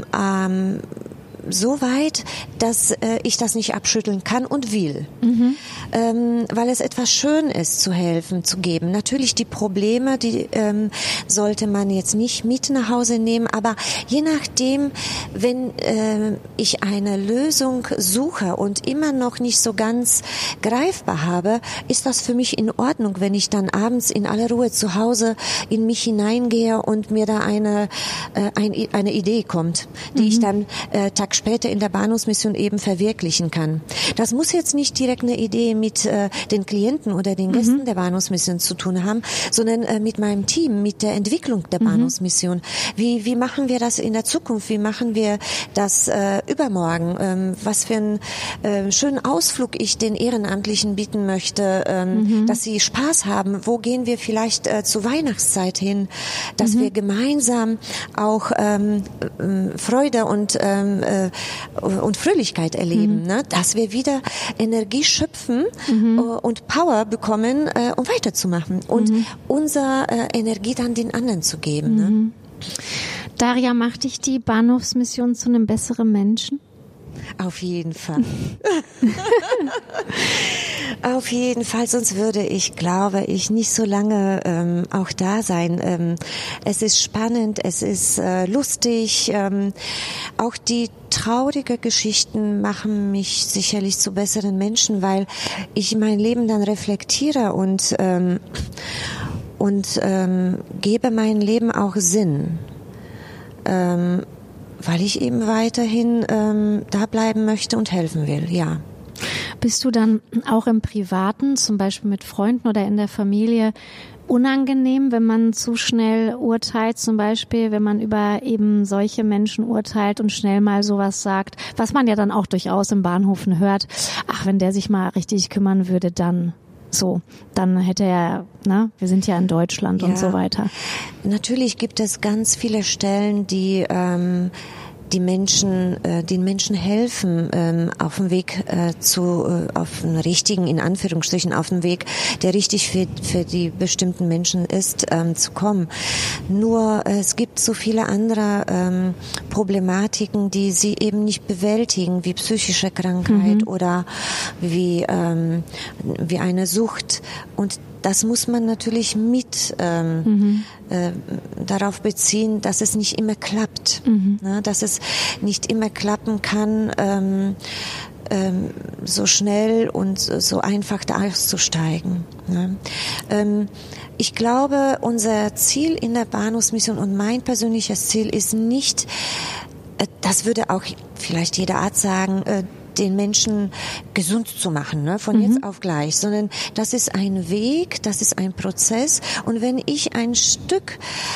so weit, dass ich das nicht abschütteln kann und will. Weil es etwas schön ist, zu helfen, zu geben. Natürlich die Probleme, die sollte man jetzt nicht mit nach Hause nehmen, aber je nachdem, wenn ich eine Lösung suche und immer noch nicht so ganz greifbar habe, ist das für mich in Ordnung, wenn ich dann abends in aller Ruhe zu Hause in mich hineingehe und mir da eine Idee kommt, die ich dann Tag später in der Bahnhofsmission eben verwirklichen kann. Das muss jetzt nicht direkt eine Idee mit den Klienten oder den Gästen der Bahnhofsmission zu tun haben, sondern mit meinem Team, mit der Entwicklung der Bahnhofsmission. Wie machen wir das in der Zukunft? Wie machen wir das übermorgen? Was für einen schönen Ausflug ich den Ehrenamtlichen bieten möchte, dass sie Spaß haben. Wo gehen wir vielleicht zur Weihnachtszeit hin, dass wir gemeinsam auch Freude und Fröhlichkeit erleben, ne? Dass wir wieder Energie schöpfen und Power bekommen, um weiterzumachen und unsere Energie dann den anderen zu geben. Ne? Daria, macht dich die Bahnhofsmission zu einem besseren Menschen? Auf jeden Fall. Auf jeden Fall, sonst würde ich, glaube ich, nicht so lange auch da sein. Es ist spannend, es ist lustig. Auch die traurige Geschichten machen mich sicherlich zu besseren Menschen, weil ich mein Leben dann reflektiere und gebe meinem Leben auch Sinn. Weil ich eben weiterhin da bleiben möchte und helfen will, ja. Bist du dann auch im Privaten, zum Beispiel mit Freunden oder in der Familie, unangenehm, wenn man zu schnell urteilt, zum Beispiel, wenn man über eben solche Menschen urteilt und schnell mal sowas sagt, was man ja dann auch durchaus im Bahnhofen hört, ach, wenn der sich mal richtig kümmern würde, dann hätte er, wir sind ja in Deutschland und so weiter. Natürlich gibt es ganz viele Stellen, die den Menschen helfen, auf dem Weg auf einen richtigen, in Anführungsstrichen, auf dem Weg, der richtig für die bestimmten Menschen ist, zu kommen. Nur es gibt so viele andere Problematiken, die sie eben nicht bewältigen, wie psychische Krankheit oder wie eine Sucht. Und das muss man natürlich mit darauf beziehen, dass es nicht immer klappt, dass es nicht immer klappen kann, so schnell und so einfach da auszusteigen. Ich glaube, unser Ziel in der Bahnhofsmission und mein persönliches Ziel ist nicht, das würde auch vielleicht jeder Arzt sagen, den Menschen gesund zu machen, von jetzt auf gleich, sondern das ist ein Weg, das ist ein Prozess, und wenn ich ein Stück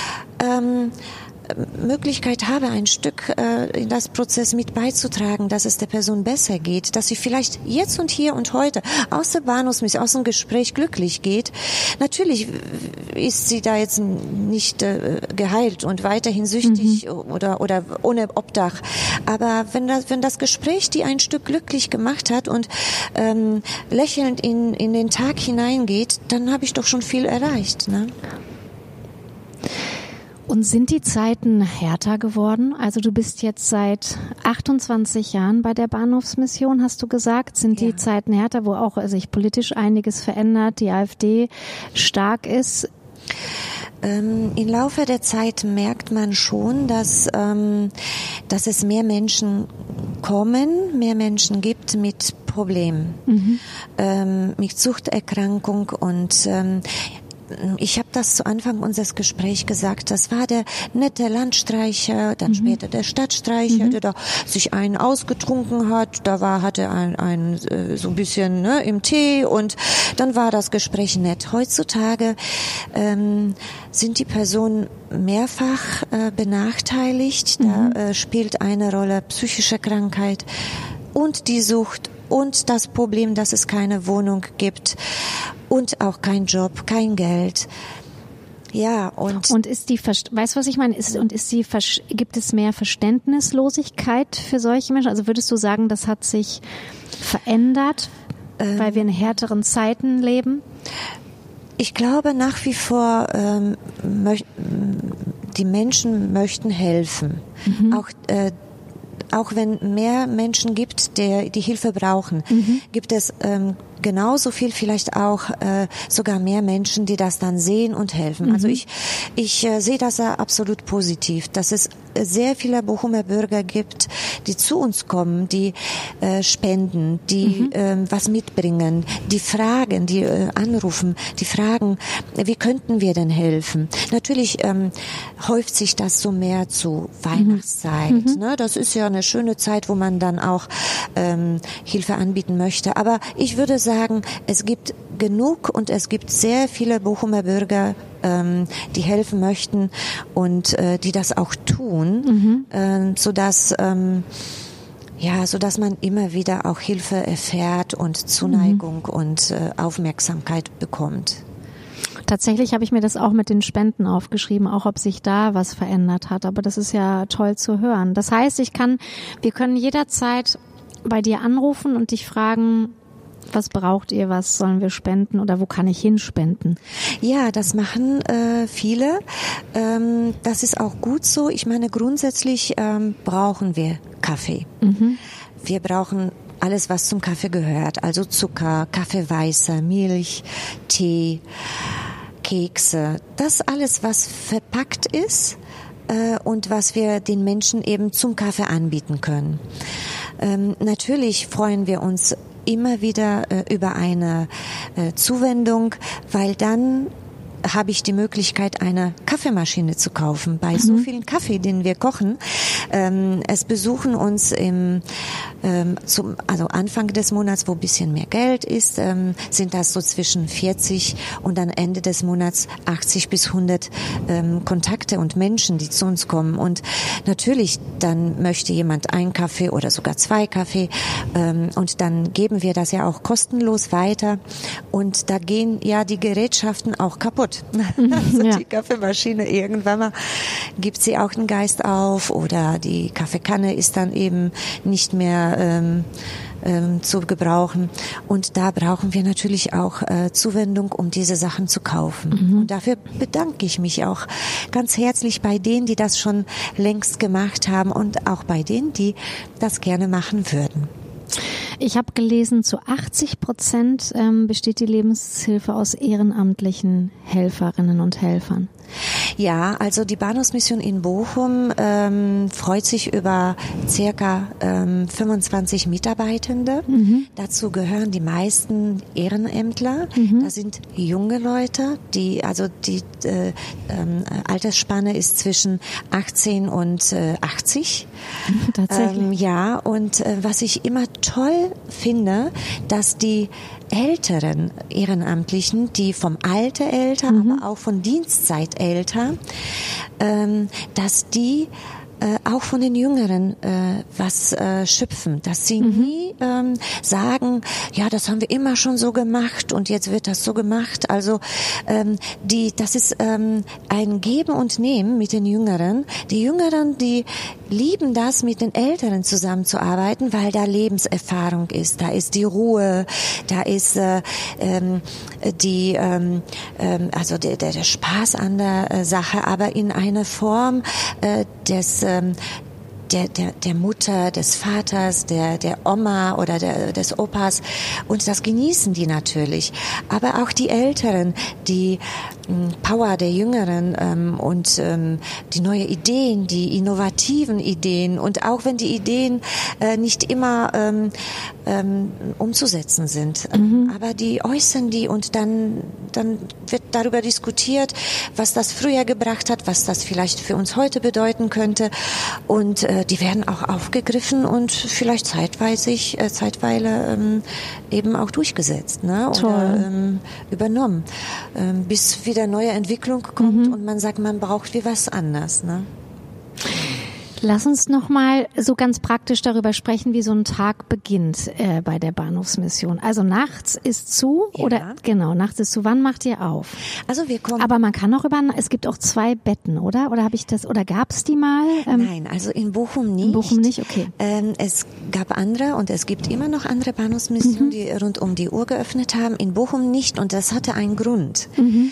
Möglichkeit habe, ein Stück in das Prozess mit beizutragen, dass es der Person besser geht, dass sie vielleicht jetzt und hier und heute aus der Bahnhofsmission, aus dem Gespräch glücklich geht. Natürlich ist sie da jetzt nicht geheilt und weiterhin süchtig oder ohne Obdach. Aber wenn das Gespräch die ein Stück glücklich gemacht hat und lächelnd in den Tag hineingeht, dann habe ich doch schon viel erreicht, ne? Und sind die Zeiten härter geworden? Also du bist jetzt seit 28 Jahren bei der Bahnhofsmission, hast du gesagt. Sind die Zeiten härter, wo auch sich politisch einiges verändert, die AfD stark ist? Im Laufe der Zeit merkt man schon, dass es mehr Menschen mehr Menschen gibt mit Problemen, mit Suchterkrankung und ich habe das zu Anfang unseres Gesprächs gesagt, das war der nette Landstreicher, dann später der Stadtstreicher, der da sich einen ausgetrunken hat, hatte ein so ein bisschen im Tee, und dann war das Gespräch nett. Heutzutage sind die Personen mehrfach benachteiligt, da spielt eine Rolle psychische Krankheit und die Sucht und das Problem, dass es keine Wohnung gibt und auch kein Job, kein Geld. Ja, und ist weißt du, was ich meine? Gibt es mehr Verständnislosigkeit für solche Menschen? Also würdest du sagen, das hat sich verändert, weil wir in härteren Zeiten leben? Ich glaube nach wie vor, die Menschen möchten helfen. Auch wenn mehr Menschen gibt, die Hilfe brauchen, gibt es genauso viel, vielleicht auch sogar mehr Menschen, die das dann sehen und helfen. Also ich sehe das absolut positiv, dass es sehr viele Bochumer Bürger gibt, die zu uns kommen, die spenden, die was mitbringen, die fragen, die anrufen, die fragen, wie könnten wir denn helfen? Natürlich häuft sich das so mehr zu Weihnachtszeit. Ne? Das ist ja eine schöne Zeit, wo man dann auch Hilfe anbieten möchte. Aber ich würde sagen, es gibt genug und es gibt sehr viele Bochumer Bürger, die helfen möchten und die das auch tun, sodass man immer wieder auch Hilfe erfährt und Zuneigung und Aufmerksamkeit bekommt. Tatsächlich habe ich mir das auch mit den Spenden aufgeschrieben, auch ob sich da was verändert hat. Aber das ist ja toll zu hören. Das heißt, wir können jederzeit bei dir anrufen und dich fragen, Was braucht ihr? Was sollen wir spenden? Oder wo kann ich hinspenden? Ja, das machen viele. Das ist auch gut so. Ich meine, grundsätzlich brauchen wir Kaffee. Wir brauchen alles, was zum Kaffee gehört. Also Zucker, Kaffeeweiße, Milch, Tee, Kekse. Das alles, was verpackt ist und was wir den Menschen eben zum Kaffee anbieten können. Natürlich freuen wir uns immer wieder über eine Zuwendung, weil dann habe ich die Möglichkeit, eine Kaffeemaschine zu kaufen. Bei so vielen Kaffee, den wir kochen, es besuchen uns also Anfang des Monats, wo ein bisschen mehr Geld ist, sind das so zwischen 40 und dann Ende des Monats 80 bis 100 Kontakte und Menschen, die zu uns kommen. Und natürlich, dann möchte jemand einen Kaffee oder sogar 2 Kaffee und dann geben wir das ja auch kostenlos weiter. Und da gehen ja die Gerätschaften auch kaputt. Also die Kaffeemaschine, irgendwann mal gibt sie auch den Geist auf oder die Kaffeekanne ist dann eben nicht mehr zu gebrauchen. Und da brauchen wir natürlich auch Zuwendung, um diese Sachen zu kaufen. Und dafür bedanke ich mich auch ganz herzlich bei denen, die das schon längst gemacht haben und auch bei denen, die das gerne machen würden. Ich habe gelesen, zu 80% besteht die Lebenshilfe aus ehrenamtlichen Helferinnen und Helfern. Ja, also die Bahnhofsmission in Bochum freut sich über circa 25 Mitarbeitende. Dazu gehören die meisten Ehrenämtler. Das sind junge Leute, die Altersspanne ist zwischen 18 und 80. Tatsächlich. Ja, und was ich immer toll finde, dass die älteren Ehrenamtlichen, die vom Alter älter, aber auch von Dienstzeit älter, dass die auch von den Jüngeren was schöpfen, dass sie nie sagen, ja, das haben wir immer schon so gemacht und jetzt wird das so gemacht. Also das ist ein Geben und Nehmen mit den Jüngeren. Die Jüngeren, die lieben das, mit den Älteren zusammenzuarbeiten, weil da Lebenserfahrung ist, da ist die Ruhe, da ist der Spaß an der Sache, aber in einer Form der Mutter, des Vaters, der Oma oder des Opas, und das genießen die natürlich. Aber auch die Älteren, die Power der Jüngeren und die neue Ideen, die innovativen Ideen, und auch wenn die Ideen nicht immer umzusetzen sind, aber die äußern die und dann wird darüber diskutiert, was das früher gebracht hat, was das vielleicht für uns heute bedeuten könnte, und die werden auch aufgegriffen und vielleicht zeitweile eben auch durchgesetzt, ne? Oder übernommen, bis wieder neue Entwicklung kommt und man sagt, man braucht wie was anders, ne? Lass uns noch mal so ganz praktisch darüber sprechen, wie so ein Tag beginnt bei der Bahnhofsmission. Also nachts ist zu, Ja. oder genau, nachts ist zu. Wann macht ihr auf? Also wir kommen. Aber man kann auch es gibt auch 2 Betten, oder? Oder gab's die mal? Nein, also in Bochum nicht. In Bochum nicht, okay. Es gab andere und es gibt immer noch andere Bahnhofsmissionen, die rund um die Uhr geöffnet haben. In Bochum nicht, und das hatte einen Grund.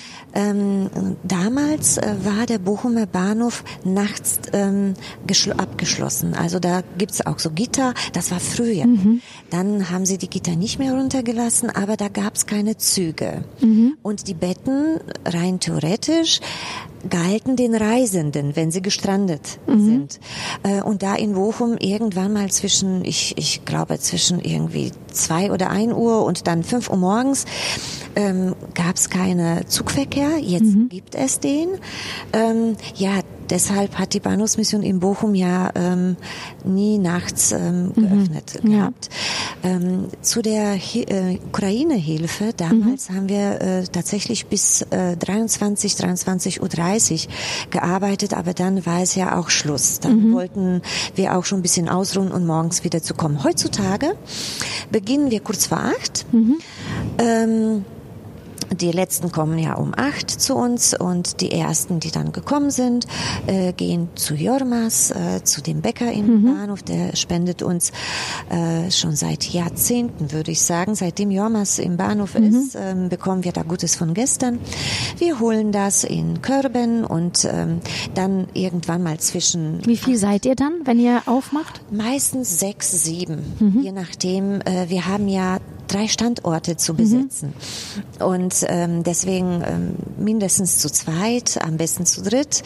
Damals war der Bochumer Bahnhof nachts abgeschlossen. Also da gibt's auch so Gitter, das war früher. Dann haben sie die Gitter nicht mehr runtergelassen, aber da gab's keine Züge. Und die Betten, rein theoretisch, galten den Reisenden, wenn sie gestrandet sind. Und da in Bochum irgendwann mal zwischen irgendwie 2 oder 1 Uhr und dann 5 Uhr morgens gab's keine Zugverkehr. Jetzt gibt es den. Deshalb hat die Bahnhofsmission in Bochum nie nachts geöffnet gehabt. Zu der Ukraine-Hilfe, damals haben wir tatsächlich bis 23:30 Uhr gearbeitet, aber dann war es ja auch Schluss. Dann wollten wir auch schon ein bisschen ausruhen und morgens wieder zu kommen. Heutzutage beginnen wir kurz vor 8. Die letzten kommen ja um 8 zu uns und die ersten, die dann gekommen sind, gehen zu Jormas, zu dem Bäcker im Bahnhof. Der spendet uns schon seit Jahrzehnten, würde ich sagen. Seitdem Jormas im Bahnhof ist, bekommen wir da Gutes von gestern. Wir holen das in Körben und dann irgendwann mal zwischen... Wie viel seid ihr dann, wenn ihr aufmacht? Meistens 6, 7, je nachdem. Wir haben ja 3 Standorte zu besetzen. Und deswegen mindestens zu zweit, am besten zu dritt,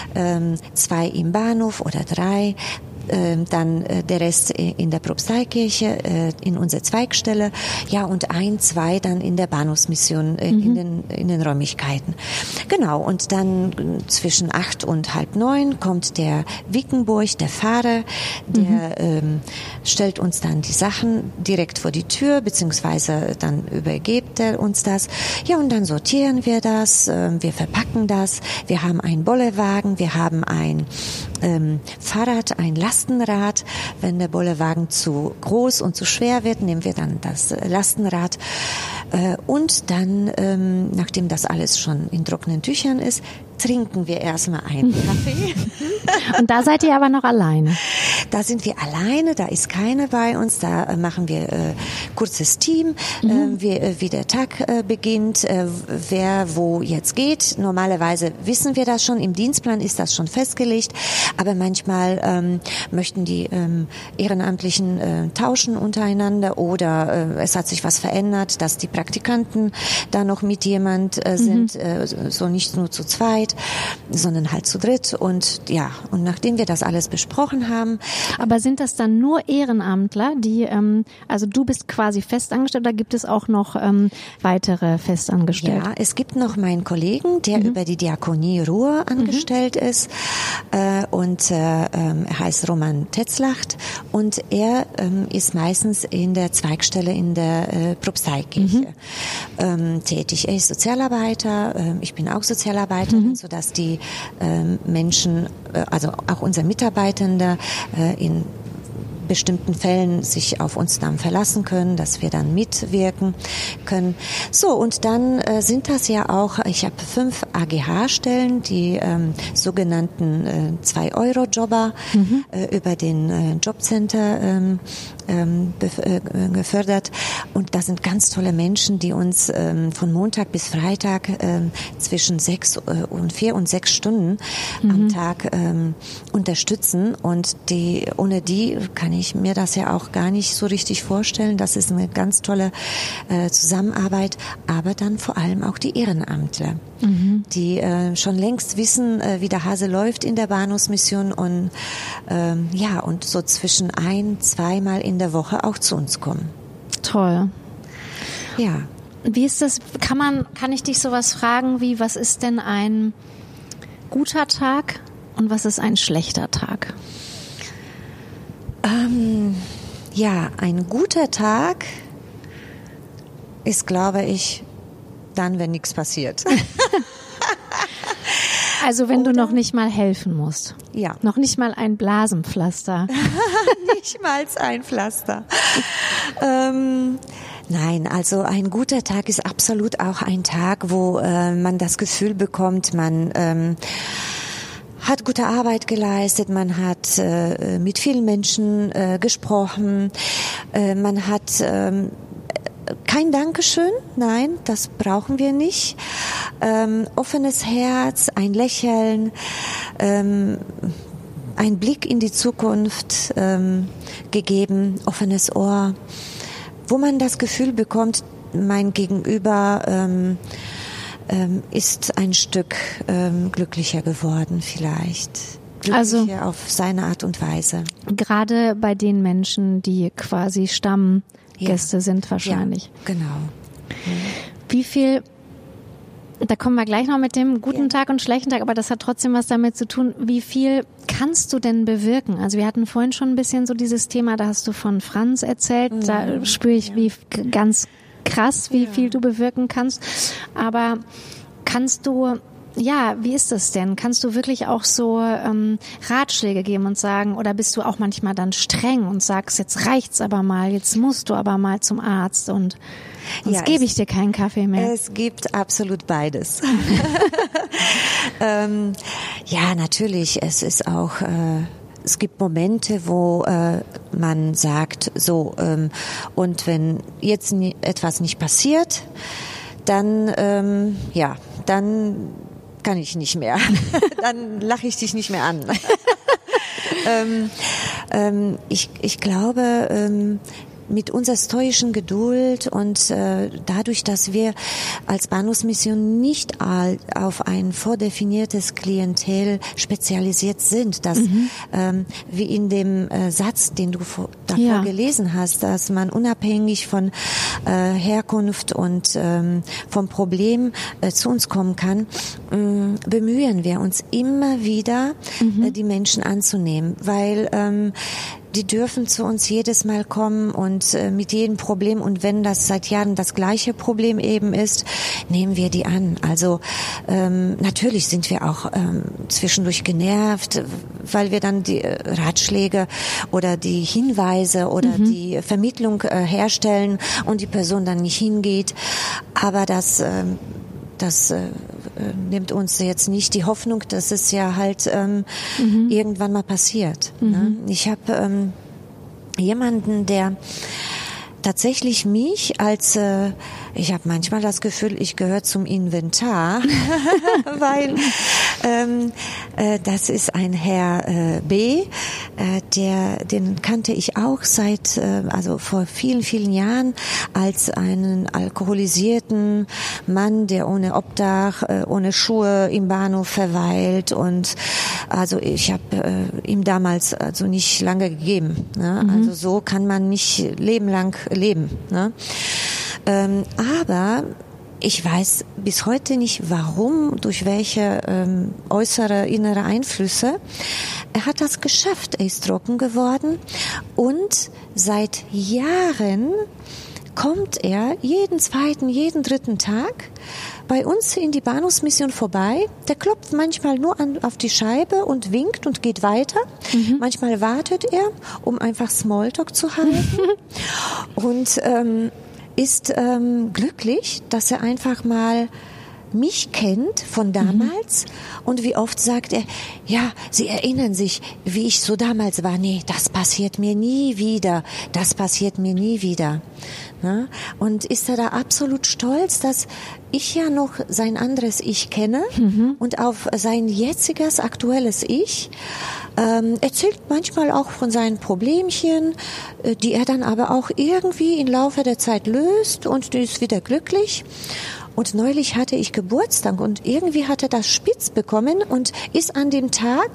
2 im Bahnhof oder 3. Dann der Rest in der Propsteikirche, in unserer Zweigstelle, ja, und 1, 2 dann in der Bahnhofsmission, in den Räumlichkeiten. Genau, und dann zwischen 8 und halb 9 kommt der Wickenburg, der Fahrer, der stellt uns dann die Sachen direkt vor die Tür, beziehungsweise dann übergibt er uns das. Ja, und dann sortieren wir das, wir verpacken das, wir haben einen Bollerwagen, wir haben ein Fahrrad, ein Lastenrad. Wenn der Bollerwagen zu groß und zu schwer wird, nehmen wir dann das Lastenrad. Und dann, nachdem das alles schon in trockenen Tüchern ist, trinken wir erstmal einen Kaffee. Und da seid ihr aber noch alleine? Da sind wir alleine, da ist keiner bei uns, da machen wir kurzes Team, wie der Tag beginnt, wer wo jetzt geht. Normalerweise wissen wir das schon, im Dienstplan ist das schon festgelegt, aber manchmal möchten die Ehrenamtlichen tauschen untereinander oder es hat sich was verändert, dass die Praktikanten da noch mit jemand sind, so nicht nur zu zweit, sondern halt zu dritt. Und ja, und nachdem wir das alles besprochen haben. Aber sind das dann nur Ehrenamtler, die, also du bist quasi festangestellt, oder gibt es auch noch weitere Festangestellte? Ja, es gibt noch meinen Kollegen, der über die Diakonie Ruhr angestellt ist, und er heißt Roman Tetzlacht und er ist meistens in der Zweigstelle in der Propsteikirche tätig. Er ist Sozialarbeiter, ich bin auch Sozialarbeiterin, sodass die Menschen, also auch unser Mitarbeitende in bestimmten Fällen sich auf uns dann verlassen können, dass wir dann mitwirken können. So, und dann sind das ja auch, ich habe 5 AGH-Stellen, die sogenannten 2-Euro-Jobber über den Jobcenter gefördert. Und das sind ganz tolle Menschen, die uns von Montag bis Freitag zwischen 4 und 6 Stunden am Tag unterstützen. Und ohne die kann ich mir das ja auch gar nicht so richtig vorstellen. Das ist eine ganz tolle Zusammenarbeit, aber dann vor allem auch die Ehrenamtler, die schon längst wissen, wie der Hase läuft in der Bahnhofsmission und ja, und so zwischen 1-2 Mal in der Woche auch zu uns kommen. Toll. Ja. Wie ist das, kann ich dich sowas fragen wie, was ist denn ein guter Tag und was ist ein schlechter Tag? Ja, ein guter Tag ist, glaube ich, dann, wenn nichts passiert. Also wenn du noch nicht mal helfen musst. Ja. Noch nicht mal ein Blasenpflaster. Nicht mal ein Pflaster. Nein, also ein guter Tag ist absolut auch ein Tag, wo man das Gefühl bekommt, man hat gute Arbeit geleistet, man hat mit vielen Menschen gesprochen, man hat kein Dankeschön, nein, das brauchen wir nicht. Offenes Herz, ein Lächeln, ein Blick in die Zukunft gegeben, offenes Ohr, wo man das Gefühl bekommt, mein Gegenüber ist ein Stück glücklicher geworden vielleicht. Glücklicher also, auf seine Art und Weise. Gerade bei den Menschen, die quasi Stammgäste sind wahrscheinlich. Ja, genau. Wie viel, da kommen wir gleich noch mit dem guten Tag und schlechten Tag, aber das hat trotzdem was damit zu tun, wie viel kannst du denn bewirken? Also wir hatten vorhin schon ein bisschen so dieses Thema, da hast du von Franz erzählt, da spüre ich, wie ganz krass, wie viel du bewirken kannst. Aber kannst du ja, wie ist das denn? Kannst du wirklich auch so Ratschläge geben und sagen, oder bist du auch manchmal dann streng und sagst, jetzt reicht's aber mal, jetzt musst du aber mal zum Arzt und sonst gebe ich dir keinen Kaffee mehr? Es gibt absolut beides. Ja, natürlich, es ist auch... Es gibt Momente, wo man sagt, so, und wenn jetzt etwas nicht passiert, dann, dann kann ich nicht mehr. Dann lache ich dich nicht mehr an. Ich glaube, mit unserer stoischen Geduld und dadurch, dass wir als Bahnhofsmission nicht auf ein vordefiniertes Klientel spezialisiert sind, dass wie in dem Satz, den du davor gelesen hast, dass man unabhängig von Herkunft und vom Problem zu uns kommen kann, bemühen wir uns immer wieder, die Menschen anzunehmen, weil die dürfen zu uns jedes Mal kommen und mit jedem Problem, und wenn das seit Jahren das gleiche Problem eben ist, nehmen wir die an. Also natürlich sind wir auch zwischendurch genervt, weil wir dann die Ratschläge oder die Hinweise oder die Vermittlung herstellen und die Person dann nicht hingeht. Aber das nimmt uns jetzt nicht die Hoffnung, dass es ja halt irgendwann mal passiert. Ne? Ich habe jemanden, der tatsächlich mich als, ich habe manchmal das Gefühl, ich gehöre zum Inventar, weil das ist ein Herr B, den kannte ich auch seit, also vor vielen, vielen Jahren als einen alkoholisierten Mann, der ohne Obdach, ohne Schuhe im Bahnhof verweilt, und also ich habe ihm damals also nicht lange gegeben. Ne? Also so kann man nicht lebenlang leben. Ne? Aber ich weiß bis heute nicht, warum, durch welche äußere, innere Einflüsse. Er hat das geschafft. Er ist trocken geworden und seit Jahren kommt er jeden zweiten, jeden dritten Tag bei uns in die Bahnhofsmission vorbei. Der klopft manchmal nur auf die Scheibe und winkt und geht weiter. Manchmal wartet er, um einfach Smalltalk zu halten. Und ist glücklich, dass er einfach mal mich kennt von damals. Und wie oft sagt er, ja, Sie erinnern sich, wie ich so damals war. Nee, das passiert mir nie wieder. Das passiert mir nie wieder. Na? Und ist er da absolut stolz, dass ich ja noch sein anderes Ich kenne und auf sein jetziges, aktuelles Ich. Erzählt manchmal auch von seinen Problemchen, die er dann aber auch irgendwie im Laufe der Zeit löst, und ist wieder glücklich. Und neulich hatte ich Geburtstag und irgendwie hat er das spitz bekommen und ist an dem Tag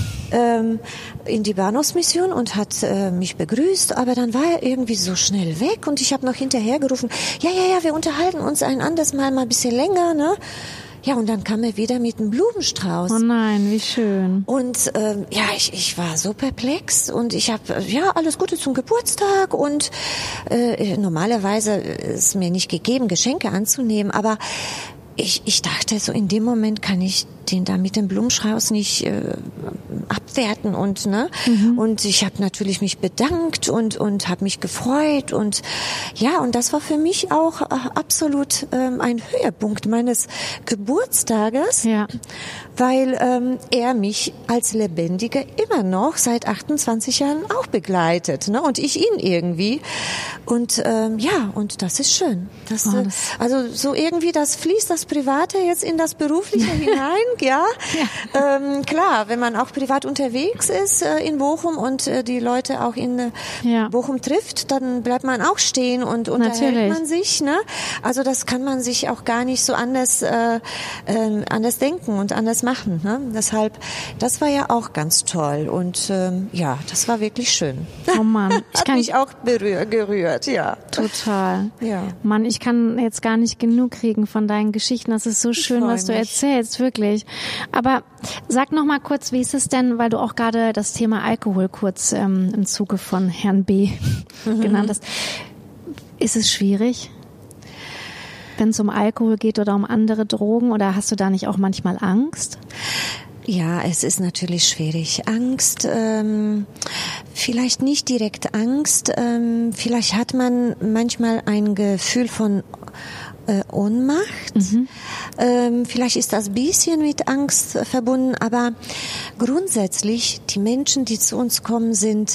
in die Bahnhofsmission und hat mich begrüßt, aber dann war er irgendwie so schnell weg und ich habe noch hinterher gerufen, ja, wir unterhalten uns ein anderes Mal ein bisschen länger, ne? Ja, und dann kam er wieder mit einem Blumenstrauß. Oh nein, wie schön. Und ich war so perplex und ich habe, alles Gute zum Geburtstag, und normalerweise ist mir nicht gegeben, Geschenke anzunehmen, aber ich dachte so, in dem Moment kann ich den da mit dem Blumenstrauß nicht abwerten, und und ich habe natürlich mich bedankt und habe mich gefreut, und und das war für mich auch absolut ein Höhepunkt meines Geburtstages, weil er mich als Lebendige immer noch seit 28 Jahren auch begleitet, ne? Und ich ihn irgendwie, und und das ist schön. Also so irgendwie, das fließt das Private jetzt in das Berufliche hinein. Klar, wenn man auch privat unterwegs ist in Bochum und die Leute auch in Bochum trifft, dann bleibt man auch stehen und unterhält man sich. Ne? Also das kann man sich auch gar nicht so anders denken und anders machen. Ne? Deshalb, das war ja auch ganz toll, und das war wirklich schön. Oh Mann, hat mich auch gerührt, ja. Total. Ja. Mann, ich kann jetzt gar nicht genug kriegen von deinen Geschichten. Das ist so schön, was du erzählst, wirklich. Aber sag noch mal kurz, wie ist es denn, weil du auch gerade das Thema Alkohol kurz im Zuge von Herrn B. genannt hast. Ist es schwierig, wenn es um Alkohol geht oder um andere Drogen, oder hast du da nicht auch manchmal Angst? Ja, es ist natürlich schwierig. Angst, vielleicht nicht direkt Angst, vielleicht hat man manchmal ein Gefühl von Ohnmacht. Vielleicht ist das ein bisschen mit Angst verbunden, aber grundsätzlich die Menschen, die zu uns kommen, sind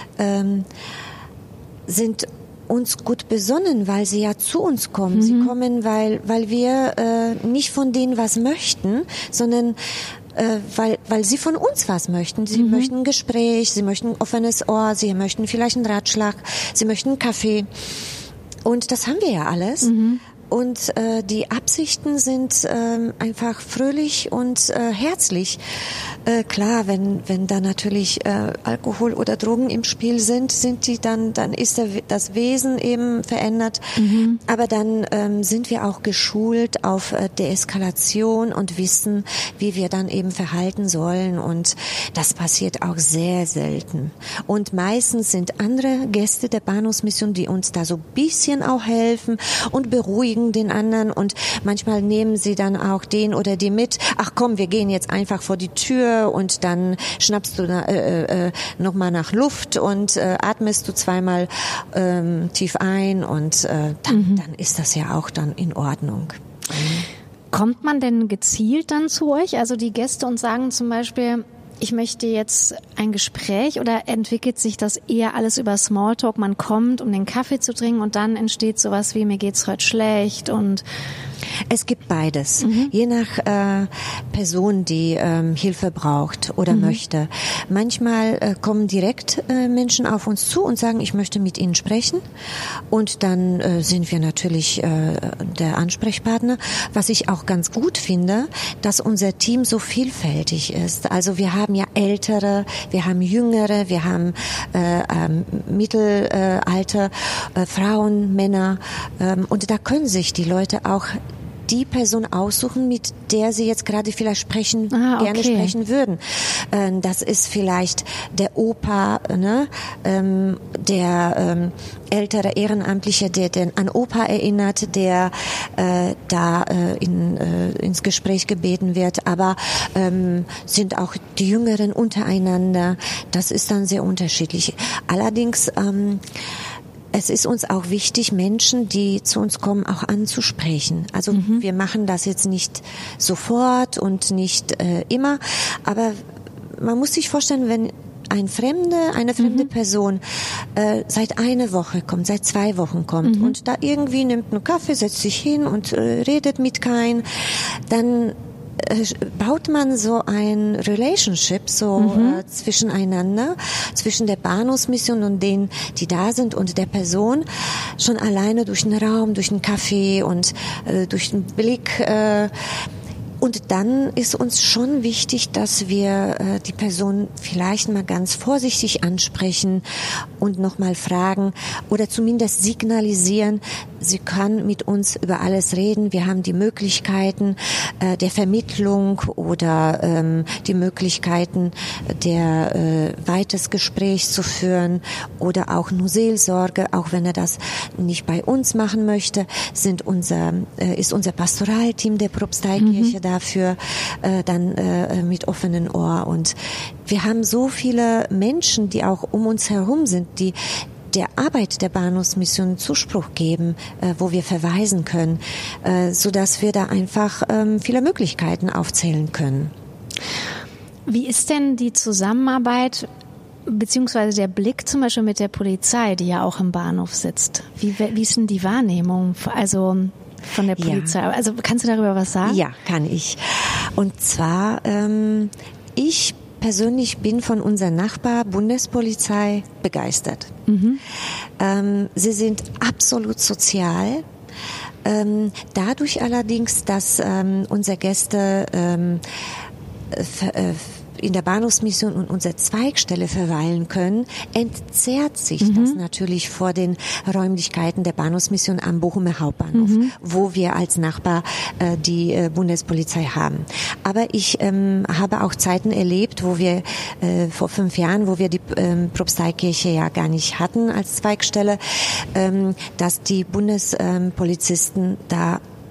uns gut besonnen, weil sie ja zu uns kommen. Sie kommen, weil wir nicht von denen was möchten, sondern weil sie von uns was möchten. Sie möchten ein Gespräch, sie möchten ein offenes Ohr, sie möchten vielleicht einen Ratschlag, sie möchten einen Kaffee. Und das haben wir ja alles. Und die Absichten sind einfach fröhlich und herzlich. Klar, wenn da natürlich Alkohol oder Drogen im Spiel sind die dann ist das Wesen eben verändert. Aber dann sind wir auch geschult auf Deeskalation und wissen, wie wir dann eben verhalten sollen. Und das passiert auch sehr selten. Und meistens sind andere Gäste der Bahnhofsmission, die uns da so ein bisschen auch helfen und beruhigen den anderen. Und manchmal nehmen sie dann auch den oder die mit. Ach komm, wir gehen jetzt einfach vor die Tür und dann schnappst du nochmal nach Luft und atmest du zweimal tief ein und dann ist das ja auch dann in Ordnung. Kommt man denn gezielt dann zu euch, also die Gäste, und sagen zum Beispiel, ich möchte jetzt ein Gespräch, oder entwickelt sich das eher alles über Smalltalk? Man kommt, um den Kaffee zu trinken, und dann entsteht sowas wie, mir geht's heute schlecht, und es gibt beides. Je nach Person, die Hilfe braucht oder möchte. Manchmal kommen direkt Menschen auf uns zu und sagen, ich möchte mit Ihnen sprechen. Und dann sind wir natürlich der Ansprechpartner. Was ich auch ganz gut finde, dass unser Team so vielfältig ist. Also wir haben ja Ältere, wir haben Jüngere, wir haben Mittelalter, Frauen, Männer. Und da können sich die Leute auch die Person aussuchen, mit der sie jetzt gerade vielleicht gerne sprechen würden. Das ist vielleicht der Opa, ne? Der ältere Ehrenamtliche, der an Opa erinnert, der ins Gespräch gebeten wird. Aber sind auch die Jüngeren untereinander. Das ist dann sehr unterschiedlich. Allerdings es ist uns auch wichtig, Menschen, die zu uns kommen, auch anzusprechen. Also wir machen das jetzt nicht sofort und nicht immer, aber man muss sich vorstellen, wenn eine fremde Person seit einer Woche kommt, seit 2 Wochen kommt und da irgendwie nimmt einen Kaffee, setzt sich hin und redet mit keinem, dann baut man so ein Relationship zwischeneinander, zwischen der Bahnhofsmission und denen, die da sind, und der Person, schon alleine durch den Raum, durch den Kaffee und durch den Blick. Und dann ist uns schon wichtig, dass wir die Person vielleicht mal ganz vorsichtig ansprechen und nochmal fragen oder zumindest signalisieren, sie kann mit uns über alles reden. Wir haben die Möglichkeiten der Vermittlung oder die Möglichkeiten der weites Gespräch zu führen oder auch nur Seelsorge, auch wenn er das nicht bei uns machen möchte, ist unser Pastoralteam der Propsteikirche dafür dann mit offenen Ohr. Und wir haben so viele Menschen, die auch um uns herum sind, die der Arbeit der Bahnhofsmission Zuspruch geben, wo wir verweisen können, so dass wir da einfach viele Möglichkeiten aufzählen können. Wie ist denn die Zusammenarbeit beziehungsweise der Blick zum Beispiel mit der Polizei, die ja auch im Bahnhof sitzt? Wie ist denn die Wahrnehmung, also von der Polizei? Ja. Also kannst du darüber was sagen? Ja, kann ich. Und zwar, ich persönlich bin von unserer Nachbar-Bundespolizei begeistert. Sie sind absolut sozial. Dadurch allerdings, dass unsere Gäste in der Bahnhofsmission und unserer Zweigstelle verweilen können, entzerrt sich das natürlich vor den Räumlichkeiten der Bahnhofsmission am Bochumer Hauptbahnhof, wo wir als Nachbar die Bundespolizei haben. Aber ich habe auch Zeiten erlebt, wo wir vor 5 Jahren, wo wir die Propsteikirche ja gar nicht hatten als Zweigstelle, dass die Bundespolizisten da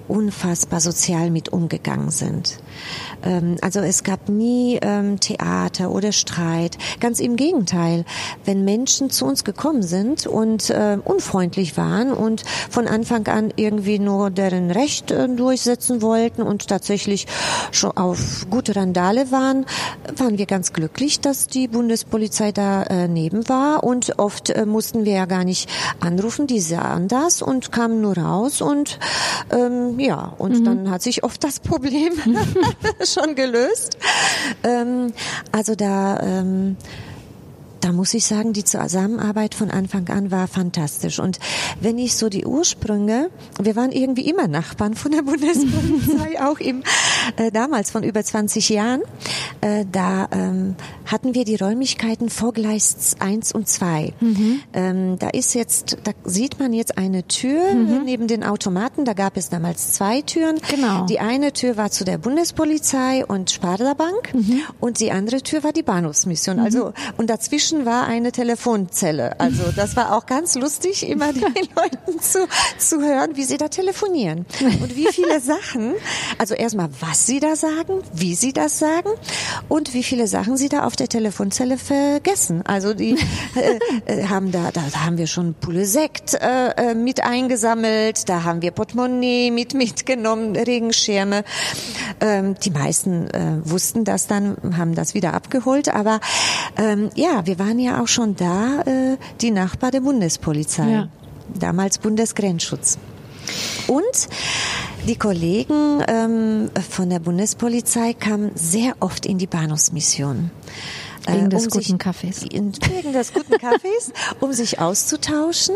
unfassbar sozial mit umgegangen sind. Also es gab nie Theater oder Streit. Ganz im Gegenteil. Wenn Menschen zu uns gekommen sind und unfreundlich waren und von Anfang an irgendwie nur deren Recht durchsetzen wollten und tatsächlich schon auf gute Randale waren wir ganz glücklich, dass die Bundespolizei da neben war, und oft mussten wir ja gar nicht anrufen. Die sahen das und kamen nur raus und dann hat sich oft das Problem schon gelöst. Also da muss ich sagen, die Zusammenarbeit von Anfang an war fantastisch. Und wenn ich so die Ursprünge, wir waren irgendwie immer Nachbarn von der Bundespolizei, auch damals von über 20 Jahren, da hatten wir die Räumlichkeiten vor Gleis 1 und 2. Da sieht man jetzt eine Tür neben den Automaten, da gab es damals 2 Türen. Genau. Die eine Tür war zu der Bundespolizei und Sparda-Bank und die andere Tür war die Bahnhofsmission. Also, und dazwischen war eine Telefonzelle. Also das war auch ganz lustig, immer den Leuten zu hören, wie sie da telefonieren. Und wie viele Sachen, also erstmal, was sie da sagen, wie sie das sagen und wie viele Sachen sie da auf der Telefonzelle vergessen. Also die haben da haben wir schon Pulle Sekt mit eingesammelt, da haben wir Portemonnaie mitgenommen, Regenschirme. Die meisten wussten das dann, haben das wieder abgeholt, aber wir waren ja auch schon da, die Nachbar der Bundespolizei, damals Bundesgrenzschutz. Und die Kollegen von der Bundespolizei kamen sehr oft in die Bahnhofsmission. Wegen des guten Kaffees. Wegen des guten Kaffees, um sich auszutauschen.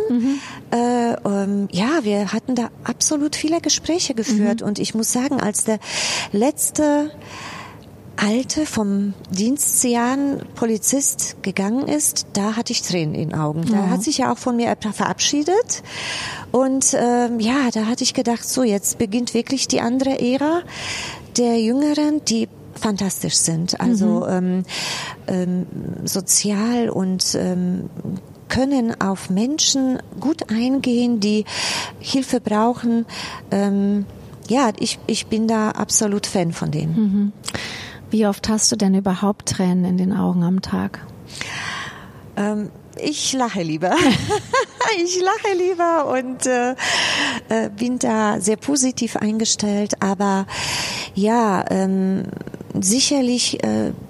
Wir hatten da absolut viele Gespräche geführt. Und ich muss sagen, als der letzte Alte vom Dienstjahren Polizist gegangen ist, da hatte ich Tränen in den Augen. Da hat sich ja auch von mir verabschiedet. Und da hatte ich gedacht, so jetzt beginnt wirklich die andere Ära der Jüngeren, die fantastisch sind. Also sozial und können auf Menschen gut eingehen, die Hilfe brauchen. Ich bin da absolut Fan von denen. Wie oft hast du denn überhaupt Tränen in den Augen am Tag? Ich lache lieber. Und bin da sehr positiv eingestellt. Aber sicherlich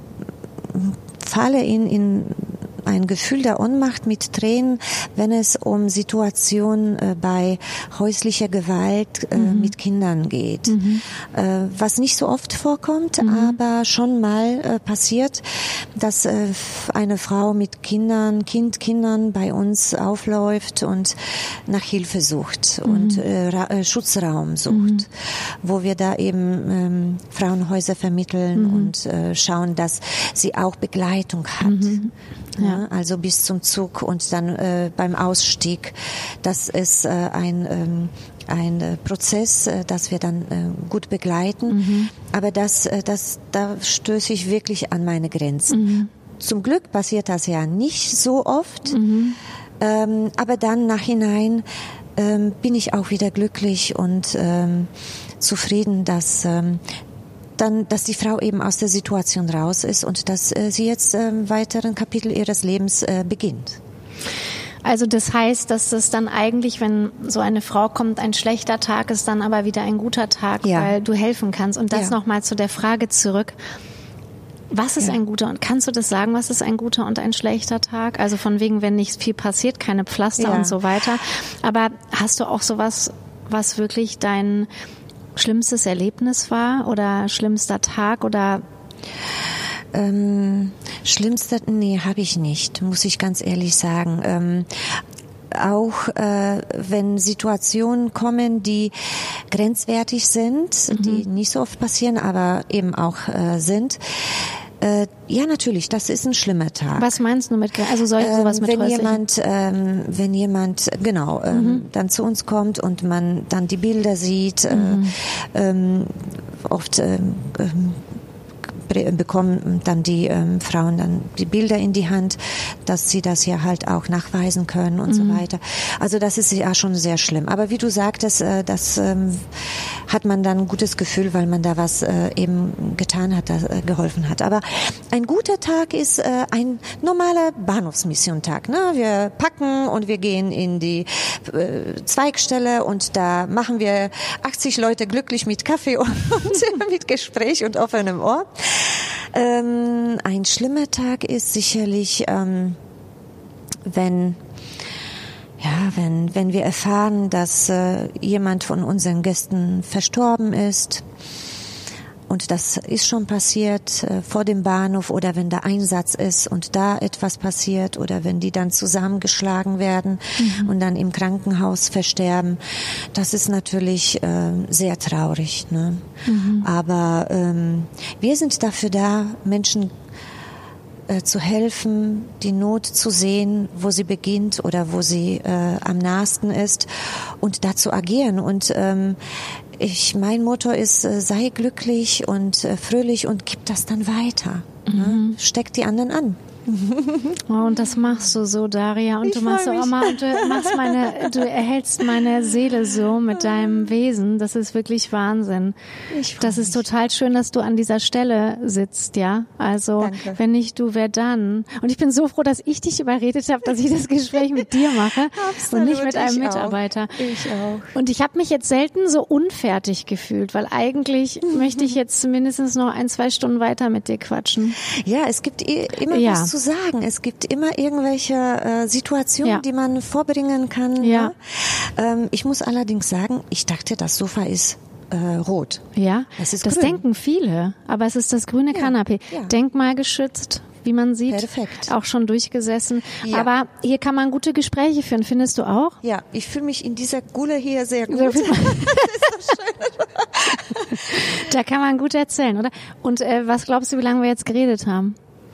falle in ein Gefühl der Ohnmacht mit Tränen, wenn es um Situationen bei häuslicher Gewalt mit Kindern geht. Was nicht so oft vorkommt, aber schon mal passiert, dass eine Frau mit Kindern bei uns aufläuft und nach Hilfe sucht und Schutzraum sucht, wo wir da eben Frauenhäuser vermitteln und schauen, dass sie auch Begleitung hat. Also bis zum Zug und dann beim Ausstieg. Das ist ein Prozess, das wir dann gut begleiten. Aber da stöße ich wirklich an meine Grenzen. Zum Glück passiert das ja nicht so oft. Aber dann nachhinein bin ich auch wieder glücklich und zufrieden, dass die Frau eben aus der Situation raus ist und dass sie jetzt weiteren Kapitel ihres Lebens beginnt. Also das heißt, dass es dann eigentlich, wenn so eine Frau kommt, ein schlechter Tag ist, dann aber wieder ein guter Tag, weil du helfen kannst. Und das nochmal zu der Frage zurück. Was ist ein guter, und kannst du das sagen, was ist ein guter und ein schlechter Tag? Also von wegen, wenn nicht viel passiert, keine Pflaster und so weiter. Aber hast du auch sowas, was wirklich dein schlimmstes Erlebnis war oder schlimmster Tag oder? Nee, habe ich nicht, muss ich ganz ehrlich sagen. Auch wenn Situationen kommen, die grenzwertig sind, die nicht so oft passieren, aber eben auch sind. Natürlich, das ist ein schlimmer Tag. Was meinst du mit, also sowas mit wenn jemand dann zu uns kommt und man dann die Bilder sieht, oft bekommen dann die Frauen dann die Bilder in die Hand, dass sie das ja halt auch nachweisen können und so weiter. Also das ist ja schon sehr schlimm. Aber wie du sagtest, das hat man dann ein gutes Gefühl, weil man da was eben getan hat, das geholfen hat. Aber ein guter Tag ist ein normaler Bahnhofsmission-Tag. Ne? Wir packen und wir gehen in die Zweigstelle und da machen wir 80 Leute glücklich mit Kaffee und mit Gespräch und offenem Ohr. Ein schlimmer Tag ist sicherlich, wenn wir erfahren, dass jemand von unseren Gästen verstorben ist. Und das ist schon passiert vor dem Bahnhof oder wenn der Einsatz ist und da etwas passiert oder wenn die dann zusammengeschlagen werden und dann im Krankenhaus versterben. Das ist natürlich sehr traurig. Ne? Aber wir sind dafür da, Menschen zu helfen, die Not zu sehen, wo sie beginnt oder wo sie am nahesten ist und da zu agieren. Und mein Motto ist, sei glücklich und fröhlich und gib das dann weiter. Ne? Steck die anderen an. Oh, und das machst du so, Daria. Und du machst so, Oma, und du erhältst meine Seele so mit deinem Wesen. Das ist wirklich Wahnsinn. Das ist total schön, dass du an dieser Stelle sitzt, ja. Also, danke. Wenn nicht du, wer dann? Und ich bin so froh, dass ich dich überredet habe, dass ich das Gespräch mit dir mache. Absolut, und nicht mit einem Mitarbeiter. Ich auch. Und ich habe mich jetzt selten so unfertig gefühlt, weil eigentlich möchte ich jetzt mindestens noch 1-2 Stunden weiter mit dir quatschen. Ja, es gibt immer was zu sagen. Es gibt immer irgendwelche Situationen, die man vorbringen kann. Ja. Ne? Ich muss allerdings sagen, ich dachte, das Sofa ist rot. Ja, es ist das grün. Denken viele, aber es ist das grüne Kanapee. Ja. Denkmalgeschützt, wie man sieht. Perfekt. Auch schon durchgesessen. Ja. Aber hier kann man gute Gespräche führen, findest du auch? Ja, ich fühle mich in dieser Gulle hier sehr gut. Das ist so schön. Da kann man gut erzählen, oder? Und was glaubst du, wie lange wir jetzt geredet haben?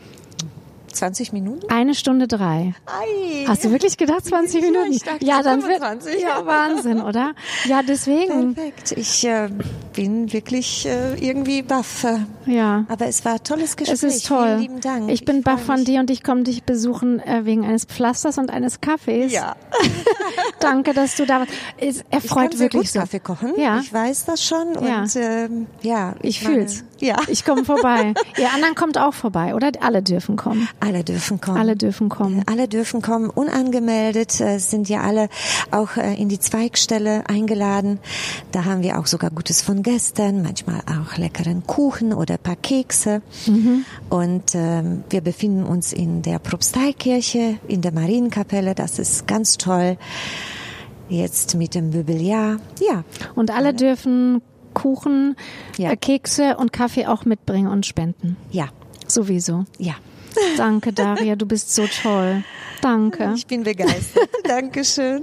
20 Minuten? 1 Stunde 3. Ei. Hast du wirklich gedacht 20 Minuten? Ich dachte, ja, dann 25. wird ja Wahnsinn, oder? Ja, deswegen. Perfekt. Ich bin wirklich irgendwie baff. Ja. Aber es war ein tolles Gespräch. Es ist toll. Vielen lieben Dank. Ich bin baff von dir und ich komme dich besuchen wegen eines Pflasters und eines Kaffees. Ja. Danke, dass du da warst. Er freut ich kann wirklich sehr gut Kaffee kochen. Ja. Ich weiß das schon. Und ich fühl's. Ja. Ich komme vorbei. Ihr anderen kommt auch vorbei, oder? Alle dürfen kommen. Alle dürfen kommen. Alle dürfen kommen. Alle dürfen kommen. Unangemeldet sind ja alle auch in die Zweigstelle eingeladen. Da haben wir auch sogar Gutes von gestern, manchmal auch leckeren Kuchen oder ein paar Kekse. Und wir befinden uns in der Propsteikirche, in der Marienkapelle. Das ist ganz toll. Jetzt mit dem Mobiliar. Ja. Und alle dürfen Kuchen, Kekse und Kaffee auch mitbringen und spenden. Ja. Sowieso. Ja. Danke, Daria, du bist so toll. Danke. Ich bin begeistert. Dankeschön.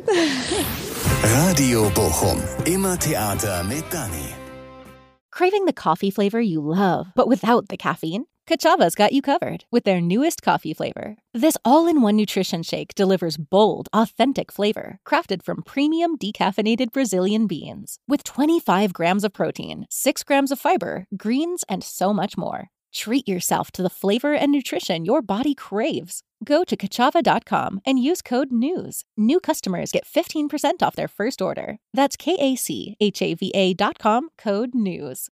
Radio Bochum. Immer Theater mit Dani. Craving the coffee flavor you love, but without the caffeine? Kachava's got you covered with their newest coffee flavor. This all-in-one nutrition shake delivers bold, authentic flavor, crafted from premium decaffeinated Brazilian beans. With 25 grams of protein, 6 grams of fiber, greens, and so much more. Treat yourself to the flavor and nutrition your body craves. Go to Kachava.com and use code NEWS. New customers get 15% off their first order. That's KACHAVA.com, code NEWS.